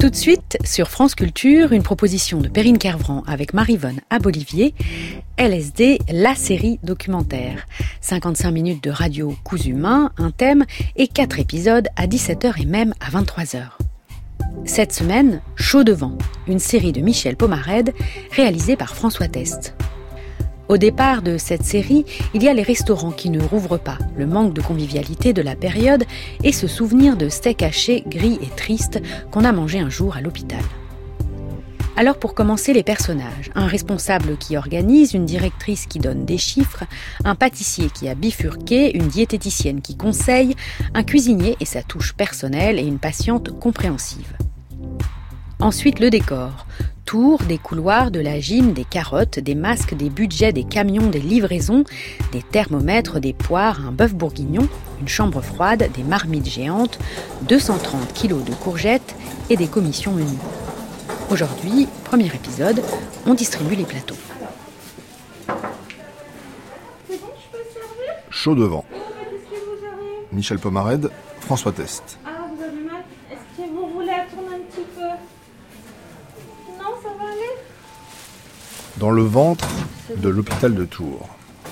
Tout de suite, sur France Culture, une proposition de Perrine Kervran avec Maryvonne Abolivier, LSD, la série documentaire. 55 minutes de radio cousu main, un thème et 4 épisodes à 17h et même à 23h. Cette semaine, Chaud devant, une série de Michel Pomarède réalisée par François Test. Au départ de cette série, il y a les restaurants qui ne rouvrent pas, le manque de convivialité de la période et ce souvenir de steak haché gris et triste qu'on a mangé un jour à l'hôpital. Alors pour commencer, les personnages. Un responsable qui organise, une directrice qui donne des chiffres, un pâtissier qui a bifurqué, une diététicienne qui conseille, un cuisinier et sa touche personnelle et une patiente compréhensive. Ensuite, le décor. Tours, des couloirs, de la gym, des carottes, des masques, des budgets, des camions, des livraisons, des thermomètres, des poires, un bœuf bourguignon, une chambre froide, des marmites géantes, 230 kilos de courgettes et des commissions menues. Aujourd'hui, premier épisode, on distribue les plateaux. C'est bon, je peux servir ? Chaud devant. Qu'est-ce que vous avez ? Michel Pomarède, François Test. Ah, vous avez mal ? Est-ce que vous voulez attendre un petit peu ? Non, ça va aller ? Dans le ventre de l'hôpital de Tours.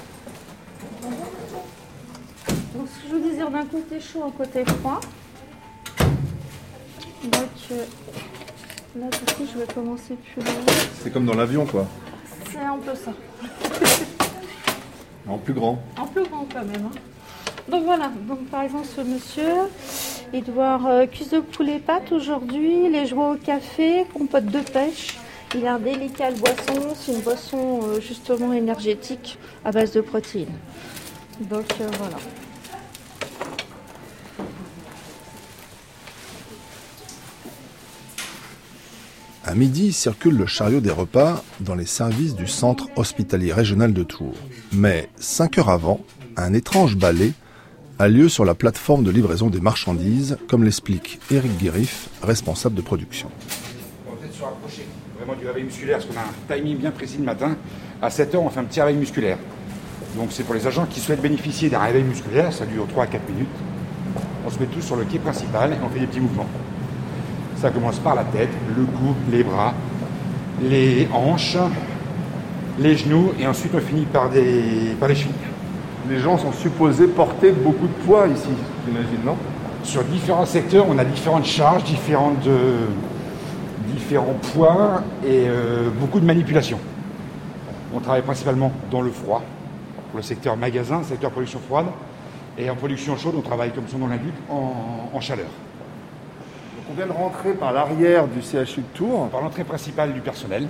Donc, ce que je vous disais, d'un côté chaud, un côté froid. Donc, là, du coup, je vais commencer plus loin. C'est comme dans l'avion, quoi. C'est un peu ça. En plus grand. En plus grand quand même. Hein. Donc voilà, donc par exemple ce monsieur, il doit avoir cuisse de poulet pâte aujourd'hui, les joies au café, compote de pêche. Il a un délicat boisson, c'est une boisson justement énergétique à base de protéines. Donc voilà. À midi, circule le chariot des repas dans les services du centre hospitalier régional de Tours. Mais 5 heures avant, un étrange balai a lieu sur la plateforme de livraison des marchandises, comme l'explique Éric Guérif, responsable de production. On va peut-être se rapprocher vraiment du réveil musculaire, parce qu'on a un timing bien précis le matin. À 7h, on fait un petit réveil musculaire. Donc c'est pour les agents qui souhaitent bénéficier d'un réveil musculaire, ça dure 3 à 4 minutes. On se met tous sur le quai principal et on fait des petits mouvements. Ça commence par la tête, le cou, les bras, les hanches, les genoux, et ensuite on finit par les chevilles. Les gens sont supposés porter beaucoup de poids ici, j'imagine, non ? Sur différents secteurs, on a différentes charges, différents poids et beaucoup de manipulations. On travaille principalement dans le froid, pour le secteur magasin, secteur production froide, et en production chaude, on travaille, comme son nom l'indique, en chaleur. On vient de rentrer par l'arrière du CHU de Tours. Par l'entrée principale du personnel.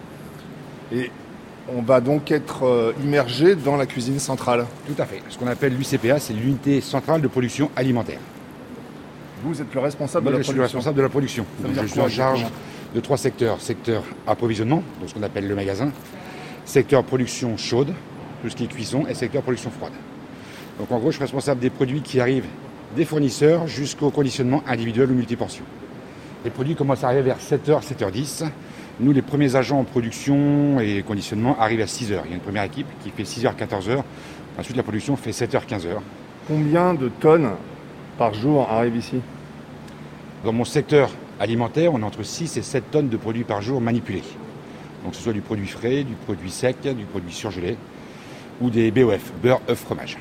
Et on va donc être immergé dans la cuisine centrale. Tout à fait. Ce qu'on appelle l'UCPA, c'est l'unité centrale de production alimentaire. Vous êtes le responsable de la Je suis production. le responsable de la production. Ça veut dire Je suis quoi, en charge exactement ? de 3 secteurs. Secteur approvisionnement, donc ce qu'on appelle le magasin. Secteur production chaude, tout ce qui est cuisson, et secteur production froide. Donc en gros, je suis responsable des produits qui arrivent des fournisseurs jusqu'au conditionnement individuel ou multiportion. Les produits commencent à arriver vers 7h, 7h10. Nous, les premiers agents en production et conditionnement arrivent à 6h. Il y a une première équipe qui fait 6h, 14h. Ensuite, la production fait 7h, 15h. Combien de tonnes par jour arrivent ici ? Dans mon secteur alimentaire, on a entre 6 et 7 tonnes de produits par jour manipulés. Donc que ce soit du produit frais, du produit sec, du produit surgelé ou des BOF, beurre, œuf, fromage.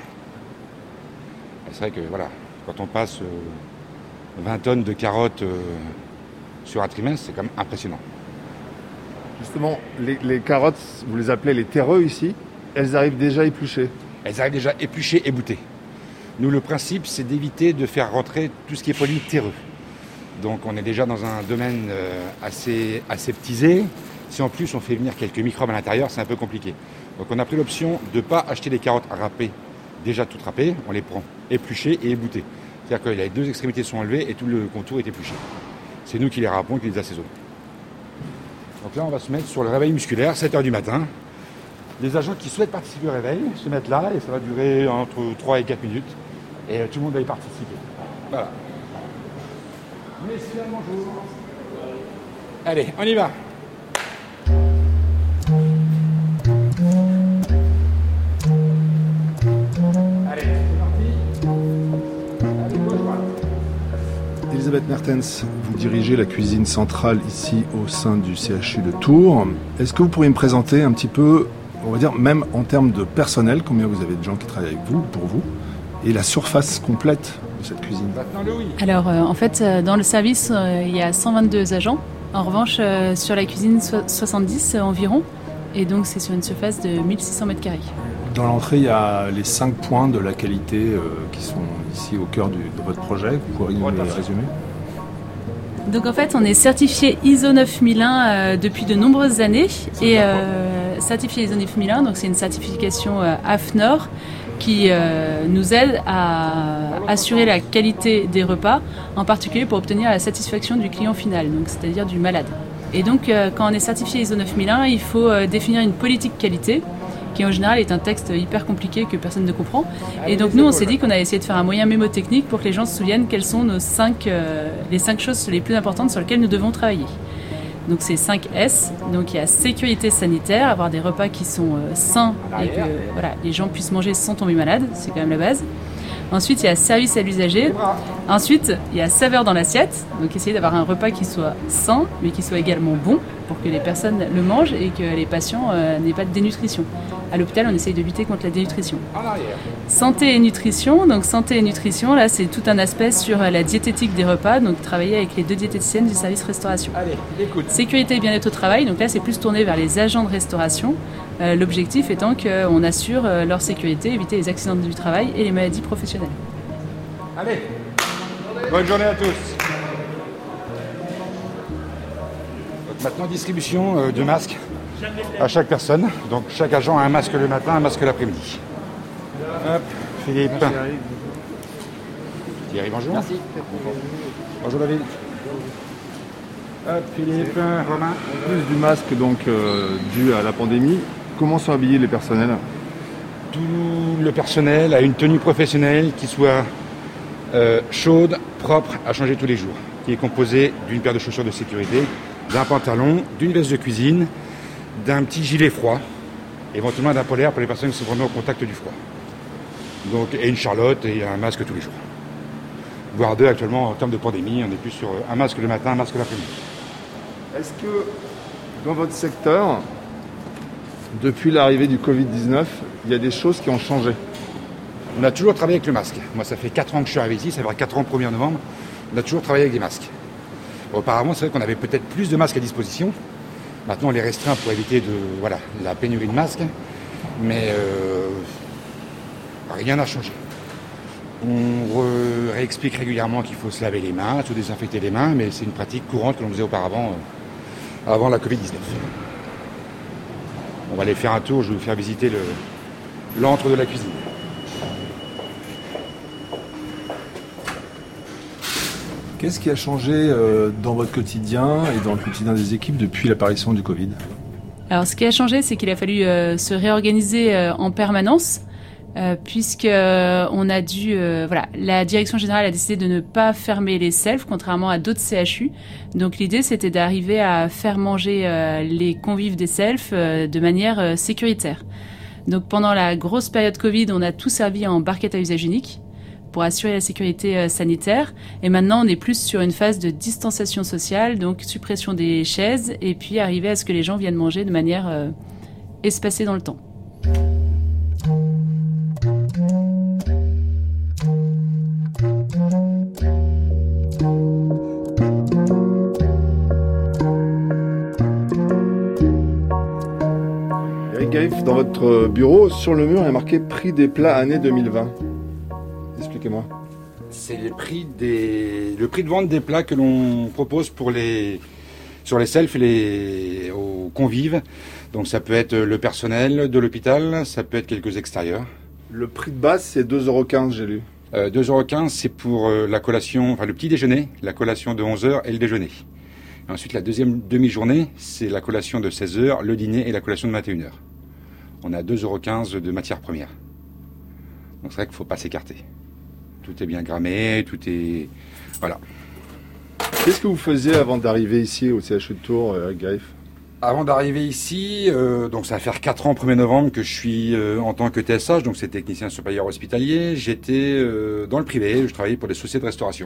C'est vrai que voilà, quand on passe 20 tonnes de carottes sur un trimestre, c'est quand même impressionnant. Justement, les carottes, vous les appelez les terreux ici, elles arrivent déjà épluchées. Elles arrivent déjà épluchées et boutées. Nous, le principe, c'est d'éviter de faire rentrer tout ce qui est produit terreux. Donc on est déjà dans un domaine assez aseptisé. Si en plus on fait venir quelques microbes à l'intérieur, c'est un peu compliqué. Donc on a pris l'option de ne pas acheter des carottes râpées, déjà toutes râpées, on les prend épluchées et éboutées. C'est-à-dire que les 2 extrémités sont enlevées et tout le contour est épluché. C'est nous qui les râpons et qui les assaisonnons. Donc là, on va se mettre sur le réveil musculaire, 7h du matin. Les agents qui souhaitent participer au réveil se mettent là et ça va durer entre 3 et 4 minutes. Et tout le monde va y participer. Voilà. Messieurs, bonjour. Allez, on y va. Elisabeth Mertens, vous dirigez la cuisine centrale ici au sein du CHU de Tours. Est-ce que vous pourriez me présenter un petit peu, on va dire même en termes de personnel, combien vous avez de gens qui travaillent avec vous, pour vous, et la surface complète de cette cuisine? Alors en fait, dans le service, il y a 122 agents. En revanche, sur la cuisine, 70 environ. Et donc c'est sur une surface de 1600 m². Dans l'entrée, il y a les 5 points de la qualité qui sont ici au cœur de votre projet. Vous pourriez nous les résumer? Donc en fait, on est certifié ISO 9001 depuis de nombreuses années. Et certifié ISO 9001, donc c'est une certification AFNOR qui nous aide à assurer la qualité des repas, en particulier pour obtenir la satisfaction du client final, donc c'est-à-dire du malade. Et donc quand on est certifié ISO 9001, il faut définir une politique qualité, qui en général est un texte hyper compliqué que personne ne comprend. Et donc nous, on s'est dit qu'on allait essayer de faire un moyen mémotechnique pour que les gens se souviennent quelles sont les 5 choses les plus importantes sur lesquelles nous devons travailler. Donc c'est 5 S, donc il y a sécurité sanitaire, avoir des repas qui sont sains et que les gens puissent manger sans tomber malade, c'est quand même la base. Ensuite, il y a service à l'usager. Ensuite, il y a saveur dans l'assiette. Donc, essayer d'avoir un repas qui soit sain, mais qui soit également bon pour que les personnes le mangent et que les patients n'aient pas de dénutrition. À l'hôpital, on essaye de lutter contre la dénutrition. Santé et nutrition. Donc, santé et nutrition, là, c'est tout un aspect sur la diététique des repas. Donc, travailler avec les 2 diététiciennes du service restauration. Sécurité et bien-être au travail. Donc là, c'est plus tourné vers les agents de restauration. L'objectif étant qu'on assure leur sécurité, éviter les accidents du travail et les maladies professionnelles. Allez, bonne journée à tous. Donc maintenant, distribution de masques à chaque personne. Donc chaque agent a un masque le matin, un masque l'après-midi. Hop, Philippe. Thierry, bonjour. Merci. Bonjour David. Hop, Philippe, Romain. En plus du masque donc dû à la pandémie, comment sont habillés les personnels? Tout le personnel a une tenue professionnelle qui soit chaude, propre, à changer tous les jours, qui est composée d'une paire de chaussures de sécurité, d'un pantalon, d'une veste de cuisine, d'un petit gilet froid, éventuellement d'un polaire pour les personnes qui sont vraiment au contact du froid. Donc, et une charlotte et un masque tous les jours. Voire 2 actuellement en termes de pandémie, on est plus sur un masque le matin, un masque l'après-midi. Est-ce que dans votre secteur, depuis l'arrivée du Covid-19, il y a des choses qui ont changé? On a toujours travaillé avec le masque. Moi, ça fait 4 ans que je suis arrivé ici, ça va faire 4 ans au 1er novembre. On a toujours travaillé avec des masques. Auparavant, c'est vrai qu'on avait peut-être plus de masques à disposition. Maintenant, on les restreint pour éviter la pénurie de masques. Mais rien n'a changé. On réexplique régulièrement qu'il faut se laver les mains, se désinfecter les mains, mais c'est une pratique courante que l'on faisait auparavant, avant la Covid-19. On va aller faire un tour, je vais vous faire visiter l'antre de la cuisine. Qu'est-ce qui a changé dans votre quotidien et dans le quotidien des équipes depuis l'apparition du Covid? Alors ce qui a changé, c'est qu'il a fallu se réorganiser en permanence. Puisque on a dû, la direction générale a décidé de ne pas fermer les selfs, contrairement à d'autres CHU. Donc l'idée, c'était d'arriver à faire manger les convives des selfs de manière sécuritaire. Donc pendant la grosse période Covid, on a tout servi en barquette à usage unique pour assurer la sécurité sanitaire. Et maintenant, on est plus sur une phase de distanciation sociale, donc suppression des chaises, et puis arriver à ce que les gens viennent manger de manière espacée dans le temps. Gaïf, dans votre bureau, sur le mur, il y a marqué prix des plats année 2020. Expliquez-moi. C'est le prix de vente des plats que l'on propose sur les selfs et aux convives. Donc ça peut être le personnel de l'hôpital, ça peut être quelques extérieurs. Le prix de base, c'est 2,15 €, j'ai lu. 2,15 €, c'est pour la collation, le petit déjeuner, la collation de 11 h et le déjeuner. Et ensuite, la deuxième demi-journée, c'est la collation de 16 h, le dîner et la collation de 21 h. On a 2,15 € de matières premières. Donc c'est vrai qu'il ne faut pas s'écarter. Tout est bien grammé, tout est... Voilà. Qu'est-ce que vous faisiez avant d'arriver ici au CHU de Tours, Eric Gaïf? Avant d'arriver ici, donc ça va faire 4 ans, 1er novembre, que je suis en tant que TSH, donc c'est technicien supérieur hospitalier. J'étais dans le privé, je travaillais pour des sociétés de restauration.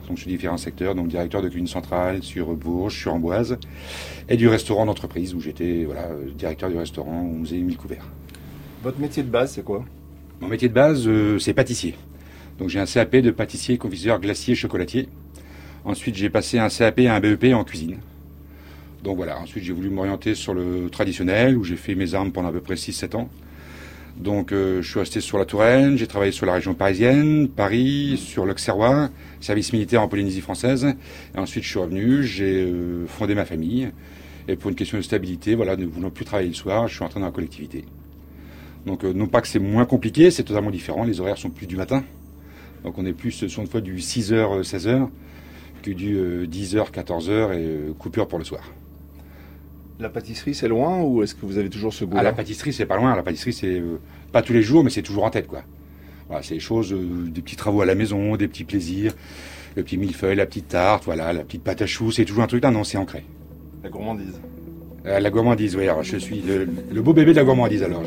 donc sur différents secteurs, donc directeur de cuisine centrale sur Bourges, sur Amboise, et du restaurant d'entreprise où j'étais directeur du restaurant au musée Émile Couvert. Votre métier de base, c'est quoi? Mon métier de base, c'est pâtissier. Donc j'ai un CAP de pâtissier, confiseur, glacier, chocolatier. Ensuite, j'ai passé un CAP et un BEP en cuisine. Donc voilà, ensuite j'ai voulu m'orienter sur le traditionnel, où j'ai fait mes armes pendant à peu près 6-7 ans. Donc je suis resté sur la Touraine, j'ai travaillé sur la région parisienne, Paris, sur l'Auxerrois, service militaire en Polynésie française. Et ensuite je suis revenu, j'ai fondé ma famille. Et pour une question de stabilité, ne voulant plus travailler le soir, je suis entré dans la collectivité. Donc non pas que c'est moins compliqué, c'est totalement différent, les horaires sont plus du matin. Donc on est plus sur une fois du 6h, 16h que du 10h, 14h et coupure pour le soir. La pâtisserie, c'est loin ou est-ce que vous avez toujours ce goût-là? La pâtisserie, c'est pas loin. La pâtisserie, c'est pas tous les jours, mais c'est toujours en tête, quoi. Voilà, c'est des choses, des petits travaux à la maison, des petits plaisirs, le petit millefeuille, la petite tarte, la petite pâte à choux, c'est toujours un truc là, non, c'est ancré. La gourmandise. La gourmandise, oui. Alors, je suis le beau bébé de la gourmandise, alors.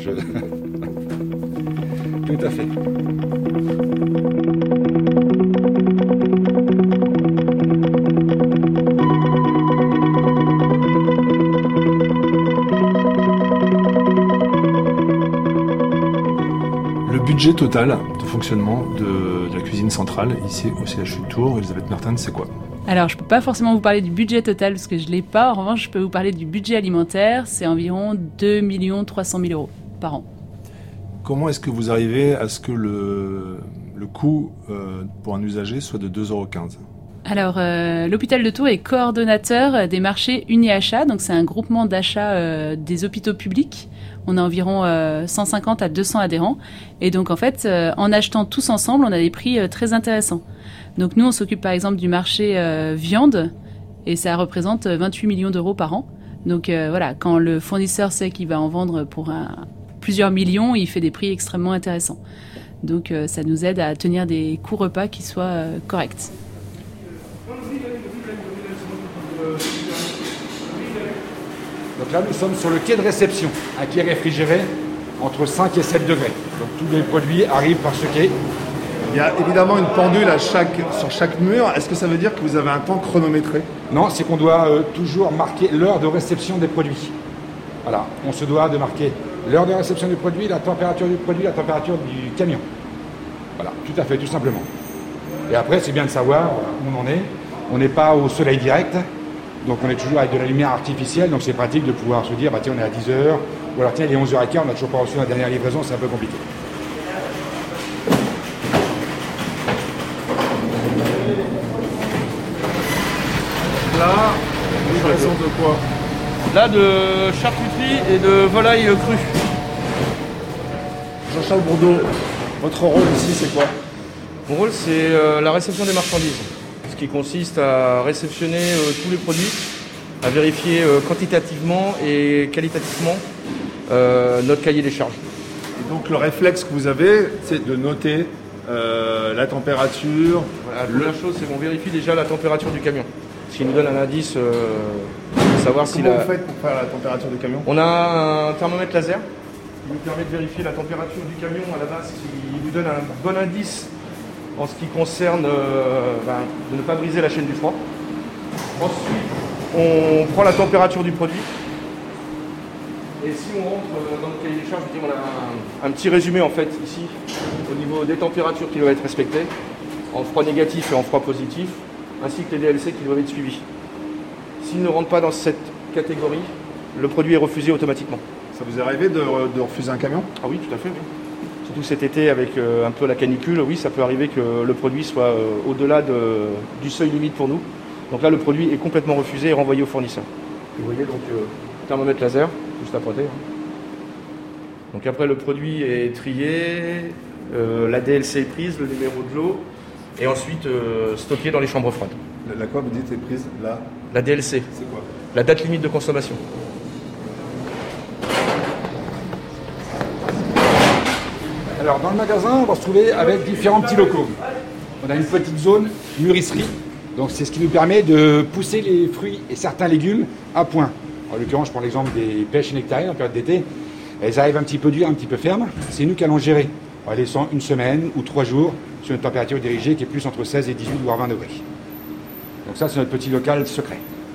Tout à fait. Le budget total de fonctionnement de la cuisine centrale, ici au CHU de Tours, Elisabeth Mertens, c'est quoi? Alors, je ne peux pas forcément vous parler du budget total parce que je ne l'ai pas. En revanche, je peux vous parler du budget alimentaire. C'est environ 2 300 000 € par an. Comment est-ce que vous arrivez à ce que le coût pour un usager soit de 2,15 €? Alors, l'hôpital de Tours est coordonnateur des marchés Uniachat. Donc, c'est un groupement d'achat des hôpitaux publics. On a environ 150 à 200 adhérents. Et donc, en fait, en achetant tous ensemble, on a des prix très intéressants. Donc, nous, on s'occupe par exemple du marché viande. Et ça représente 28 millions d'euros par an. Donc, quand le fournisseur sait qu'il va en vendre pour plusieurs millions, il fait des prix extrêmement intéressants. Donc, ça nous aide à tenir des coûts repas qui soient corrects. Donc là, nous sommes sur le quai de réception, un quai réfrigéré entre 5 et 7 degrés. Donc tous les produits arrivent par ce quai. Il y a évidemment une pendule sur chaque mur. Est-ce que ça veut dire que vous avez un temps chronométré? Non, c'est qu'on doit toujours marquer l'heure de réception des produits. Voilà, on se doit de marquer l'heure de réception du produit, la température du produit, la température du camion. Voilà, tout à fait, tout simplement. Et après, c'est bien de savoir où on en est. On n'est pas au soleil direct. Donc on est toujours avec de la lumière artificielle, donc c'est pratique de pouvoir se dire, tiens, on est à 10h, ou alors tiens, il est 11h15, on n'a toujours pas reçu la dernière livraison, c'est un peu compliqué. Là, livraison de quoi? Là, de charcuterie et de volaille crue. Jean-Charles Bourdeau, votre rôle ici, c'est quoi? Mon rôle, c'est la réception des marchandises. Ce qui consiste à réceptionner tous les produits, à vérifier quantitativement et qualitativement notre cahier des charges. Et donc le réflexe que vous avez, c'est de noter la température. Voilà, la première chose, c'est qu'on vérifie déjà la température du camion. Ce qui nous donne un indice de savoir si Comment vous faites pour faire la température du camion? On a un thermomètre laser qui nous permet de vérifier la température du camion à la base, qui nous donne un bon indice en ce qui concerne de ne pas briser la chaîne du froid. Ensuite, on prend la température du produit. Et si on rentre dans le cahier des charges, on a un petit résumé en fait ici, au niveau des températures qui doivent être respectées, en froid négatif et en froid positif, ainsi que les DLC qui doivent être suivis. S'il ne rentre pas dans cette catégorie, le produit est refusé automatiquement. Ça vous est arrivé de refuser un camion? Ah oui, tout à fait, oui. Surtout cet été avec un peu la canicule, oui, ça peut arriver que le produit soit au-delà du seuil limite pour nous. Donc là, le produit est complètement refusé et renvoyé au fournisseur. Vous voyez donc thermomètre laser, juste à pointer. Donc après, le produit est trié, la DLC est prise, le numéro de lot, et ensuite stocké dans les chambres froides. La quoi, vous dites, est prise là? La DLC. C'est quoi? La date limite de consommation. Alors dans le magasin, on va se trouver avec différents petits locaux. On a une petite zone mûrisserie, donc c'est ce qui nous permet de pousser les fruits et certains légumes à point. En l'occurrence, je prends l'exemple des pêches et nectarines en période d'été. Elles arrivent un petit peu dures, un petit peu fermes. C'est nous qui allons gérer, en laissant une semaine ou 3 jours sur une température dirigée qui est plus entre 16 et 18 voire 20 degrés. Donc ça, c'est notre petit local secret.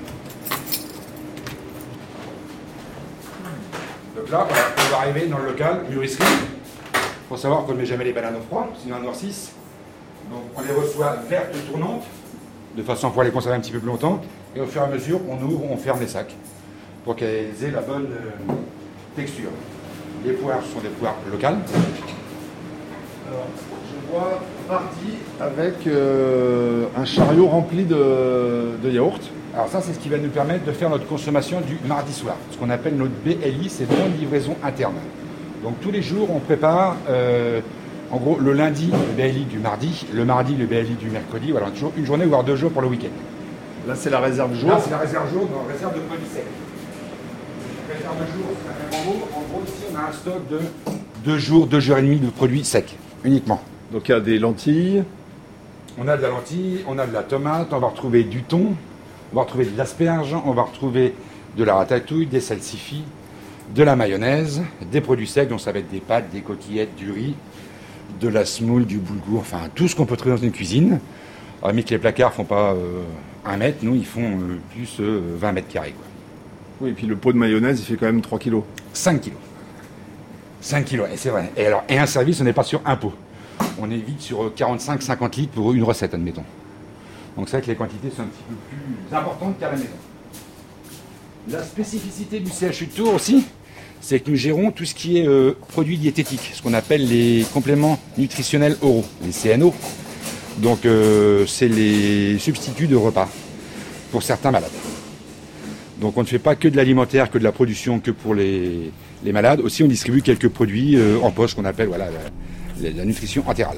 Donc là, voilà, on va arriver dans le local mûrisserie. Il faut savoir qu'on ne met jamais les bananes au froid, sinon elles noircissent. Donc on les reçoit vertes tournantes, de façon à pouvoir les conserver un petit peu plus longtemps. Et au fur et à mesure, on ouvre, on ferme les sacs, pour qu'elles aient la bonne texture. Les poires sont des poires locales. Alors, je vois parti avec un chariot rempli de yaourt. Alors ça, c'est ce qui va nous permettre de faire notre consommation du mardi soir. Ce qu'on appelle notre BLI, c'est bonne livraison interne. Donc tous les jours, on prépare, en gros, le lundi, le BLI du mardi, le mardi, le BLI du mercredi. Voilà, toujours une journée, voire 2 jours pour le week-end. Là, c'est la réserve jour. Là, c'est la réserve jour, dans la réserve de produits secs. Réserve de jour, c'est un même en gros, ici, on a un stock de 2 jours, 2 jours et demi de produits secs, uniquement. Donc il y a des lentilles. On a de la lentille, on a de la tomate, on va retrouver du thon, on va retrouver de l'asperge, on va retrouver de la ratatouille, des salsifis, de la mayonnaise, des produits secs, donc ça va être des pâtes, des coquillettes, du riz, de la semoule, du boulgour, enfin tout ce qu'on peut trouver dans une cuisine. Mais que les placards ne font pas 1 mètre, nous ils font plus 20 mètres carrés. Quoi. Oui, et puis le pot de mayonnaise, il fait quand même 3 kilos. 5 kilos. 5 kilos, et c'est vrai. Et un service, on n'est pas sur un pot. On est vite sur 45-50 litres pour une recette, admettons. Donc c'est vrai que les quantités sont un petit peu plus importantes qu'à la maison. La spécificité du CHU de Tours aussi, c'est que nous gérons tout ce qui est produits diététiques, ce qu'on appelle les compléments nutritionnels oraux, les CNO. Donc c'est les substituts de repas pour certains malades. Donc on ne fait pas que de l'alimentaire, que de la production, que pour les malades. Aussi on distribue quelques produits en poche qu'on appelle voilà, la nutrition entérale.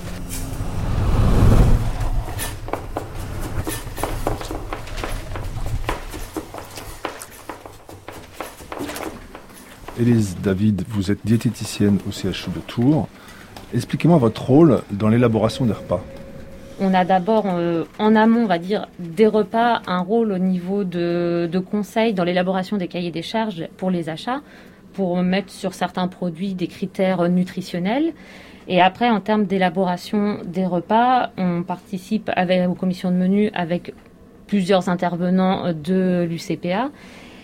Élise David, vous êtes diététicienne au CHU de Tours. Expliquez-moi votre rôle dans l'élaboration des repas. On a d'abord, en amont, on va dire, des repas, un rôle au niveau de conseil dans l'élaboration des cahiers des charges pour les achats, pour mettre sur certains produits des critères nutritionnels. Et après, en termes d'élaboration des repas, on participe aux commissions de menu avec plusieurs intervenants de l'UCPA. UCPA ?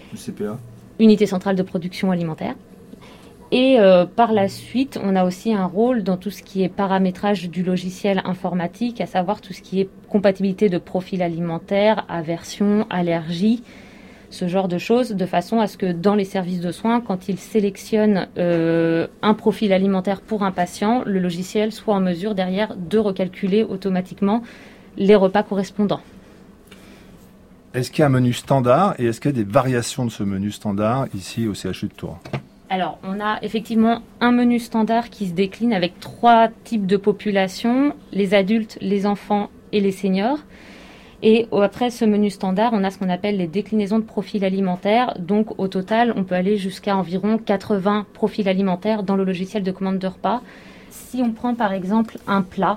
Unité centrale de production alimentaire. Et par la suite, on a aussi un rôle dans tout ce qui est paramétrage du logiciel informatique, à savoir tout ce qui est compatibilité de profil alimentaire, aversion, allergie, ce genre de choses, de façon à ce que dans les services de soins, quand ils sélectionnent un profil alimentaire pour un patient, le logiciel soit en mesure derrière de recalculer automatiquement les repas correspondants. Est-ce qu'il y a un menu standard et est-ce qu'il y a des variations de ce menu standard ici au CHU de Tours ? Alors, on a effectivement un menu standard qui se décline avec 3 types de populations, les adultes, les enfants et les seniors. Et après ce menu standard, on a ce qu'on appelle les déclinaisons de profils alimentaires. Donc, au total, on peut aller jusqu'à environ 80 profils alimentaires dans le logiciel de commande de repas. Si on prend par exemple un plat,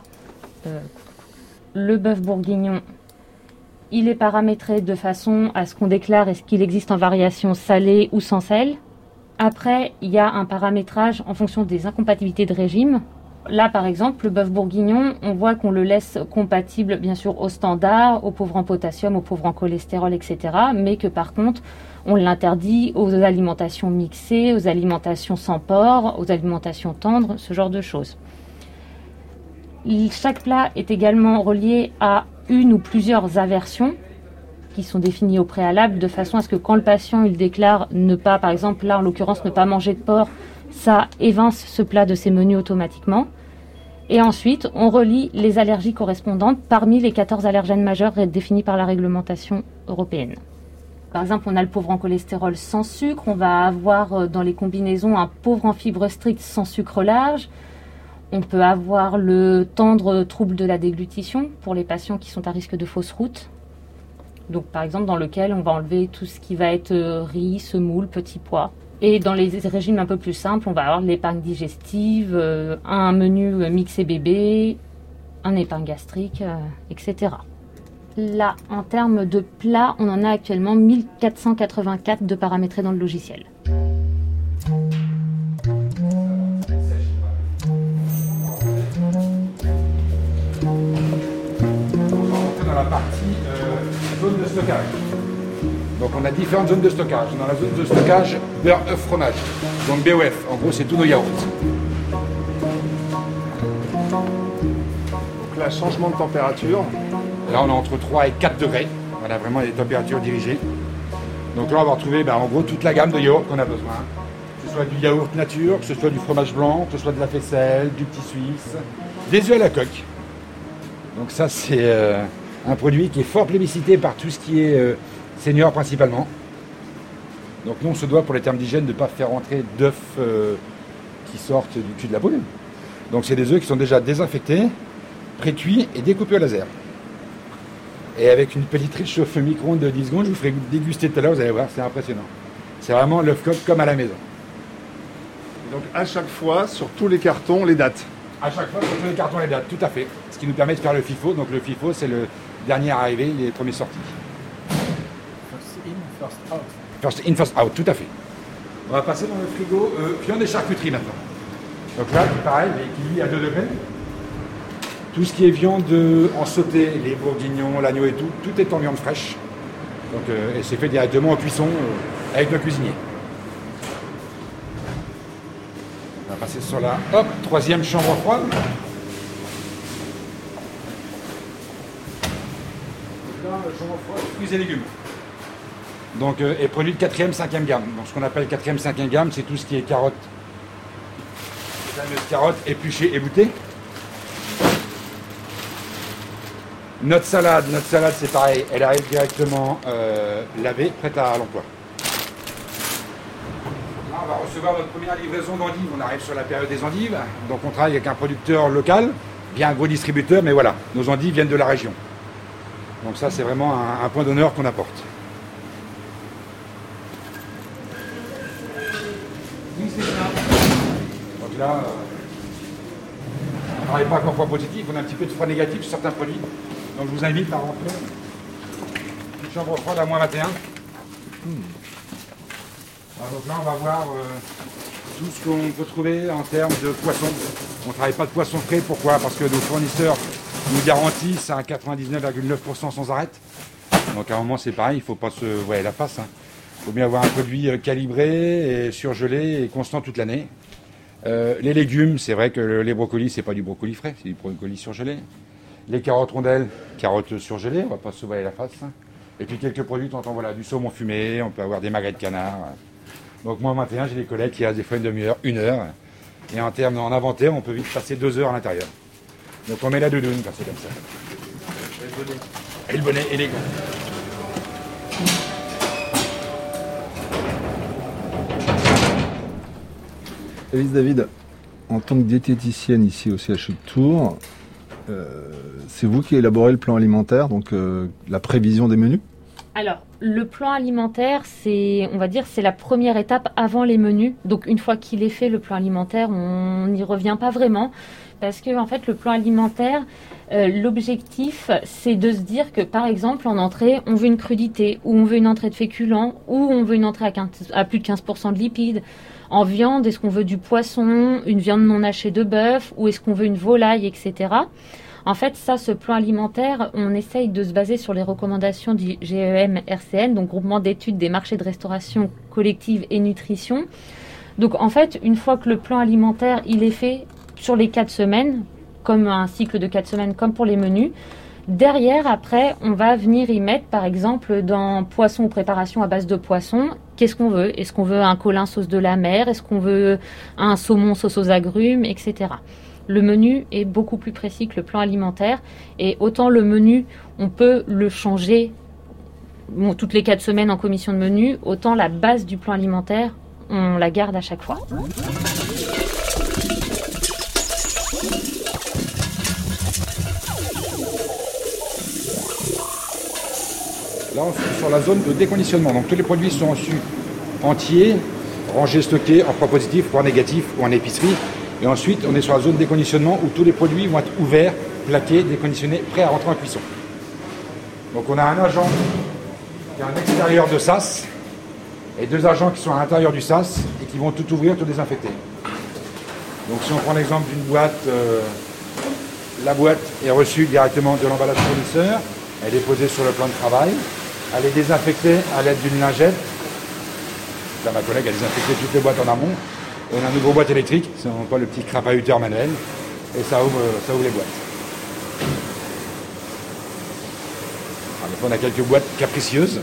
le bœuf bourguignon, il est paramétré de façon à ce qu'on déclare est-ce qu'il existe en variation salée ou sans sel. Après, il y a un paramétrage en fonction des incompatibilités de régime. Là, par exemple, le bœuf bourguignon, on voit qu'on le laisse compatible, bien sûr, au standard, au pauvre en potassium, au pauvre en cholestérol, etc. Mais que, par contre, on l'interdit aux alimentations mixées, aux alimentations sans porc, aux alimentations tendres, ce genre de choses. Chaque plat est également relié à une ou plusieurs aversions qui sont définies au préalable, de façon à ce que quand le patient il déclare ne pas, par exemple là en l'occurrence ne pas manger de porc, ça évince ce plat de ses menus automatiquement. Et ensuite, on relie les allergies correspondantes parmi les 14 allergènes majeurs définis par la réglementation européenne. Par exemple, on a le pauvre en cholestérol sans sucre, on va avoir dans les combinaisons un pauvre en fibres strictes sans sucre large. On peut avoir le tendre trouble de la déglutition pour les patients qui sont à risque de fausse route. Donc, par exemple, dans lequel on va enlever tout ce qui va être riz, semoule, petits pois. Et dans les régimes un peu plus simples, on va avoir l'épargne digestive, un menu mixé bébé, un épargne gastrique, etc. Là, en termes de plats, on en a actuellement 1484 de paramétrés dans le logiciel. Dans la partie zone de stockage. Donc on a différentes zones de stockage. Dans la zone de stockage, beurre, œuf, fromage. Donc BOF, en gros c'est tous nos yaourts. Donc là, changement de température. Là on est entre 3 et 4 degrés. Voilà, vraiment des températures dirigées. Donc là on va retrouver en gros toute la gamme de yaourts qu'on a besoin. Que ce soit du yaourt nature, que ce soit du fromage blanc, que ce soit de la faisselle, du petit suisse, des œufs à la coque. Donc ça c'est un produit qui est fort plébiscité par tout ce qui est senior principalement. Donc nous on se doit pour les termes d'hygiène de ne pas faire rentrer d'œufs qui sortent du cul de la poule. Donc c'est des œufs qui sont déjà désinfectés, pré-cuits et découpés au laser. Et avec une pelleterie de chauffe micro-ondes de 10 secondes, je vous ferai déguster tout à l'heure, vous allez voir, c'est impressionnant. C'est vraiment l'œuf coq comme à la maison. Donc à chaque fois, sur tous les cartons, les dates. À chaque fois, sur tous les cartons, les dates, tout à fait. Ce qui nous permet de faire le FIFO. Donc le FIFO, c'est le dernier arrivé, les premiers sortis. First in, first out. First in, first out, tout à fait. On va passer dans le frigo viande et charcuterie maintenant. Donc là, pareil, qui cuit à 2 degrés. Tout ce qui est viande en sauté, les bourguignons, l'agneau et tout est en viande fraîche. Donc, et c'est fait directement en cuisson avec nos cuisiniers. On va passer sur la troisième chambre froide. Donc là, chambre froide, fruits et légumes. Donc, et produits de 4e, 5e gamme. Donc ce qu'on appelle 4e, 5e gamme, c'est tout ce qui est carottes. La fameuse carotte épluchée, ébouttée. Notre salade c'est pareil, elle arrive directement lavée, prête à l'emploi. Là, on va recevoir notre première livraison d'endives. On arrive sur la période des endives. Donc on travaille avec un producteur local, bien un gros distributeur, mais voilà, nos endives viennent de la région. Donc ça, c'est vraiment un point d'honneur qu'on apporte. Donc là, on ne travaille pas qu'en froid positif, on a un petit peu de froid négatif sur certains produits. Donc je vous invite à rentrer une chambre froide à moins 21. Alors, donc là on va voir tout ce qu'on peut trouver en termes de poissons. On ne travaille pas de poissons frais, pourquoi? Parce que nos fournisseurs nous garantissent à 99,9% sans arrêt. Donc à un moment c'est pareil, il ne faut pas se voiler la face. Il faut bien avoir un produit calibré et surgelé et constant toute l'année. Les légumes, c'est vrai que les brocolis, c'est pas du brocoli frais, c'est du brocoli surgelé. Les carottes rondelles, carottes surgelées, on va pas se voiler la face. Et puis quelques produits, voilà, du saumon fumé, on peut avoir des magrets de canard. Donc moi, 21, j'ai des collègues qui restent des fois une demi-heure, 1 heure. Et en termes en inventaire, on peut vite passer 2 heures à l'intérieur. Donc on met la doudoune, quand c'est comme ça. Et le bonnet élégant. Élise David, en tant que diététicienne ici au CHU de Tours, c'est vous qui élaborez le plan alimentaire, donc la prévision des menus? Alors, le plan alimentaire, c'est la première étape avant les menus. Donc, une fois qu'il est fait, le plan alimentaire, on n'y revient pas vraiment. Parce que, en fait, le plan alimentaire, l'objectif, c'est de se dire que, par exemple, en entrée, on veut une crudité, ou on veut une entrée de féculents, ou on veut une entrée à plus de 15% de lipides. En viande, est-ce qu'on veut du poisson, une viande non hachée de bœuf, ou est-ce qu'on veut une volaille, etc. En fait, ça, ce plan alimentaire, on essaye de se baser sur les recommandations du GEM-RCN, donc Groupement d'études des marchés de restauration collective et nutrition. Donc, en fait, une fois que le plan alimentaire, il est fait sur les 4 semaines, comme un cycle de 4 semaines, comme pour les menus, derrière, après, on va venir y mettre, par exemple, dans poisson ou préparation à base de poisson, qu'est-ce qu'on veut? Est-ce qu'on veut un colin sauce de la mer? Est-ce qu'on veut un saumon sauce aux agrumes, etc. Le menu est beaucoup plus précis que le plan alimentaire. Et autant le menu, on peut le changer toutes les 4 semaines en commission de menu, autant la base du plan alimentaire, on la garde à chaque fois. Là, on est sur la zone de déconditionnement. Donc tous les produits sont reçus entiers, rangés, stockés en froid positif, froid négatif ou en épicerie. Et ensuite, on est sur la zone de déconditionnement où tous les produits vont être ouverts, plaqués, déconditionnés, prêts à rentrer en cuisson. Donc on a un agent qui est à l'extérieur de sas et 2 agents qui sont à l'intérieur du sas et qui vont tout ouvrir, tout désinfecter. Donc si on prend l'exemple d'une boîte, la boîte est reçue directement de l'emballage fournisseur. Elle est posée sur le plan de travail. Elle est désinfectée à l'aide d'une lingette. Là, ma collègue a désinfecté toutes les boîtes en amont. Et on a une nouvelle boîte électrique, c'est pas le petit crapahuteur manuel. Et ça ouvre les boîtes. Alors, on a quelques boîtes capricieuses.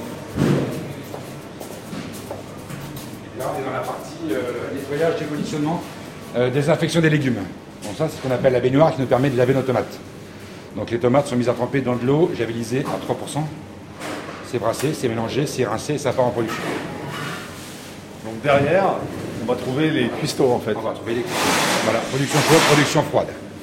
Et là, on est dans la partie nettoyage, déconditionnement, désinfection des légumes. Bon, ça, c'est ce qu'on appelle la baignoire qui nous permet de laver nos tomates. Donc les tomates sont mises à tremper dans de l'eau javelisée à 3%. C'est brassé, c'est mélangé, c'est rincé et ça part en production. Donc derrière, on va trouver les cuistots en fait. On va trouver les cuistots. Voilà, production chaude, production froide.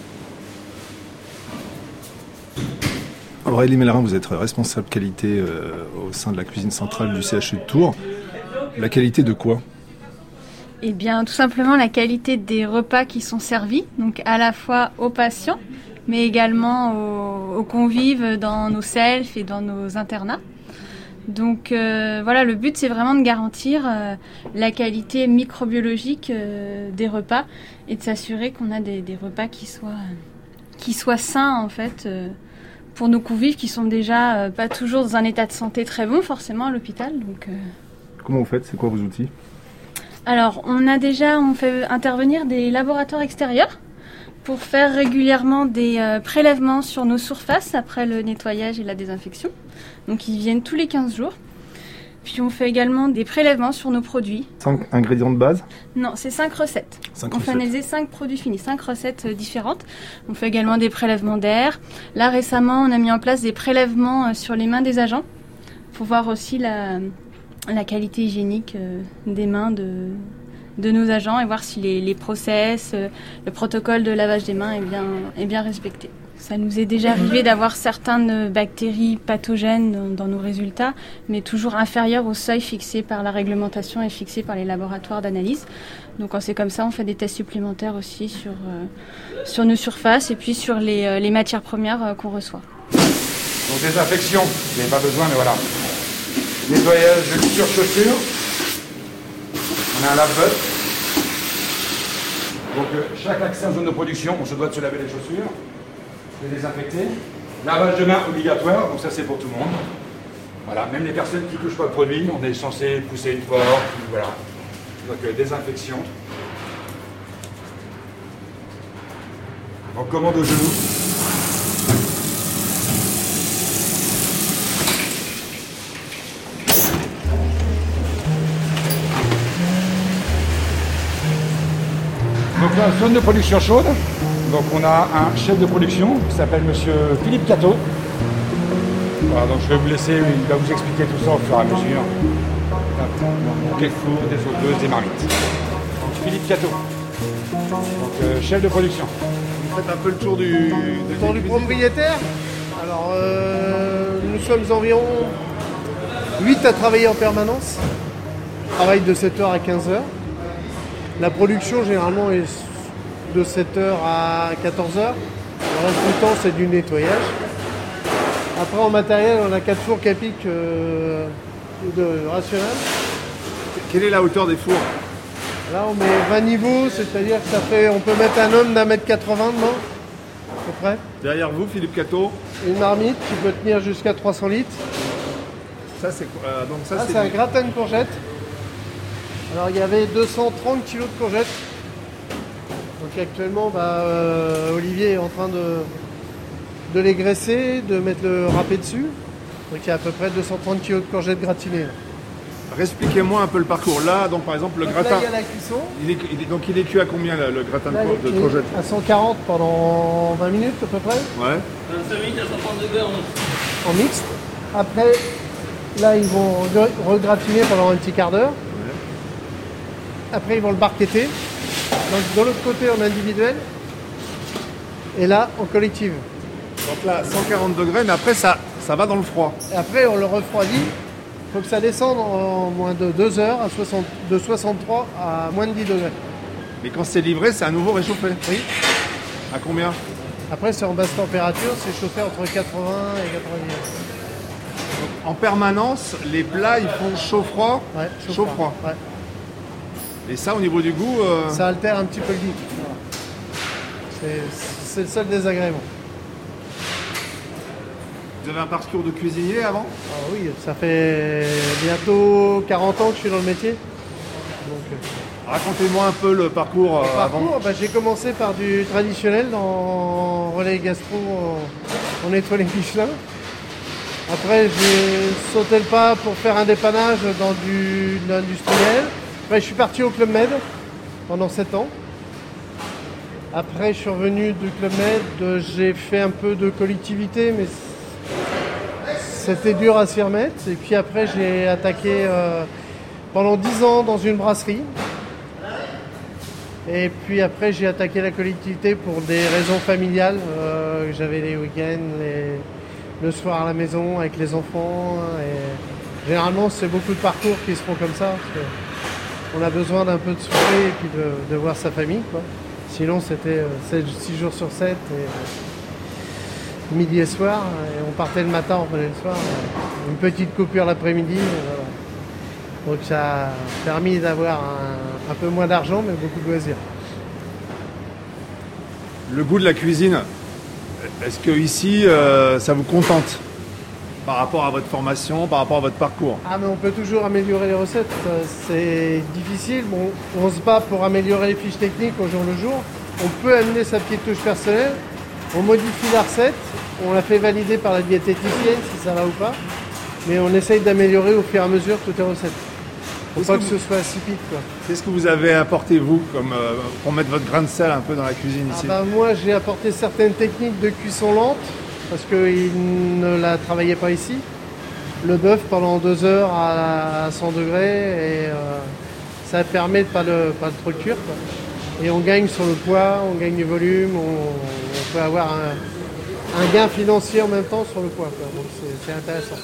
Aurélie Mellerin, vous êtes responsable qualité au sein de la cuisine centrale du CHU de Tours. La qualité de quoi ? Eh bien, tout simplement la qualité des repas qui sont servis, donc à la fois aux patients, mais également aux convives dans nos selfs et dans nos internats. Donc voilà, le but c'est vraiment de garantir la qualité microbiologique des repas et de s'assurer qu'on a des repas qui soient sains en fait pour nos convives qui sont déjà pas toujours dans un état de santé très bon forcément à l'hôpital. Donc, Comment vous faites ? C'est quoi vos outils ? Alors on fait intervenir des laboratoires extérieurs pour faire régulièrement des prélèvements sur nos surfaces après le nettoyage et la désinfection. Donc ils viennent tous les 15 jours. Puis on fait également des prélèvements sur nos produits. 5 ingrédients de base ? Non, c'est 5 recettes. On fait analyser 5 produits finis, 5 recettes différentes. On fait également des prélèvements d'air. Là récemment, on a mis en place des prélèvements sur les mains des agents pour voir aussi la qualité hygiénique des mains de nos agents et voir si les process, le protocole de lavage des mains est bien respecté. Ça nous est déjà arrivé d'avoir certaines bactéries pathogènes dans nos résultats, mais toujours inférieures au seuil fixé par la réglementation et fixé par les laboratoires d'analyse. Donc quand c'est comme ça, on fait des tests supplémentaires aussi sur nos surfaces et puis sur les matières premières qu'on reçoit. Donc désinfection, il n'y avait pas besoin, mais voilà. Nettoyage de chaussures. On a un lave-botte. Donc chaque accès en zone de production, on se doit de se laver les chaussures, les désinfecter. Lavage de mains obligatoire, donc ça c'est pour tout le monde. Voilà, même les personnes qui ne touchent pas le produit, on est censé pousser une porte, voilà. Donc désinfection. On commande au genou. Donc la zone de production chaude, donc on a un chef de production qui s'appelle monsieur Philippe Cateau. Voilà, donc je vais vous laisser, il va vous expliquer tout ça au fur et à mesure. Des fours, des sauteuses, des marmites. Donc Philippe Cateau, donc chef de production. Vous faites un peu le tour du propriétaire. Alors nous sommes environ 8 à travailler en permanence. On travaille de 7h à 15h. La production généralement est de 7h à 14h. Le reste du temps c'est du nettoyage. Après en matériel on a 4 fours Capic rationnel. Quelle est la hauteur des fours ? Là on met 20 niveaux, c'est-à-dire que on peut mettre un homme d'1m80 dedans, à peu près. Derrière vous, Philippe Cateau. Une marmite qui peut tenir jusqu'à 300 litres. Ça c'est quoi c'est un gratin de courgettes. Alors il y avait 230 kg de courgettes. Donc actuellement, Olivier est en train de les graisser, de mettre le râpé dessus. Donc il y a à peu près 230 kg de courgettes gratinées. Expliquez-moi un peu le parcours. Là, donc par exemple, le gratin. Là, il y a la cuisson. Il est cuit à combien le gratin de courgettes ? À 140 pendant 20 minutes à peu près. Ouais. 25 minutes à 130 degrés en mixte. Après, là, ils vont regratiner pendant un petit quart d'heure. Après, ils vont le barqueter. Donc, de l'autre côté, en individuel. Et là, en collective. Donc là, 140 degrés, mais après, ça va dans le froid. Et après, on le refroidit. Il faut que ça descende en moins de 2 heures, de 63 à moins de 10 degrés. Mais quand c'est livré, c'est à nouveau réchauffé ? Oui. À combien ? Après, c'est en basse température, c'est chauffé entre 80 et 90. Donc, en permanence, les plats, ils font chaud-froid ? Ouais, chaud-froid. Ouais. Et ça, au niveau du goût... Ça altère un petit peu le goût. Voilà. C'est le seul désagrément. Vous avez un parcours de cuisinier avant ? Ah oui, ça fait bientôt 40 ans que je suis dans le métier. Donc, racontez-moi un peu le parcours avant. J'ai commencé par du traditionnel dans relais gastro, on nettoie les Michelin. Après, j'ai sauté le pas pour faire un dépannage dans de l'industriel. Après, je suis parti au Club Med pendant 7 ans. Après, je suis revenu du Club Med, j'ai fait un peu de collectivité, mais c'était dur à s'y remettre. Et puis après, j'ai attaqué pendant 10 ans dans une brasserie. Et puis après, j'ai attaqué la collectivité pour des raisons familiales. J'avais les week-ends, le soir à la maison avec les enfants. Et généralement, c'est beaucoup de parcours qui se font comme ça. Parce qu'on a besoin d'un peu de souffler et puis de voir sa famille, quoi. Sinon, c'était 6 jours sur 7, et midi et soir. Et on partait le matin, on revenait le soir. Une petite coupure l'après-midi. Voilà. Donc ça a permis d'avoir un peu moins d'argent, mais beaucoup de loisirs. Le goût de la cuisine, est-ce que ici, ça vous contente par rapport à votre formation, par rapport à votre parcours ? Ah, mais on peut toujours améliorer les recettes. C'est difficile. Bon, on se bat pour améliorer les fiches techniques au jour le jour. On peut amener sa petite touche personnelle. On modifie la recette. On la fait valider par la diététicienne si ça va ou pas. Mais on essaye d'améliorer au fur et à mesure toutes les recettes. Faut pas que ce soit insipide, quoi. Qu'est-ce que vous avez apporté, vous, pour mettre votre grain de sel un peu dans la cuisine ici ? Moi, j'ai apporté certaines techniques de cuisson lente, parce qu'ils ne la travaillaient pas ici. Le bœuf pendant 2 heures à 100 degrés, et ça permet de pas trop le cuire, quoi. Et on gagne sur le poids, on gagne du volume, on peut avoir un gain financier en même temps sur le poids, quoi. Donc c'est intéressant.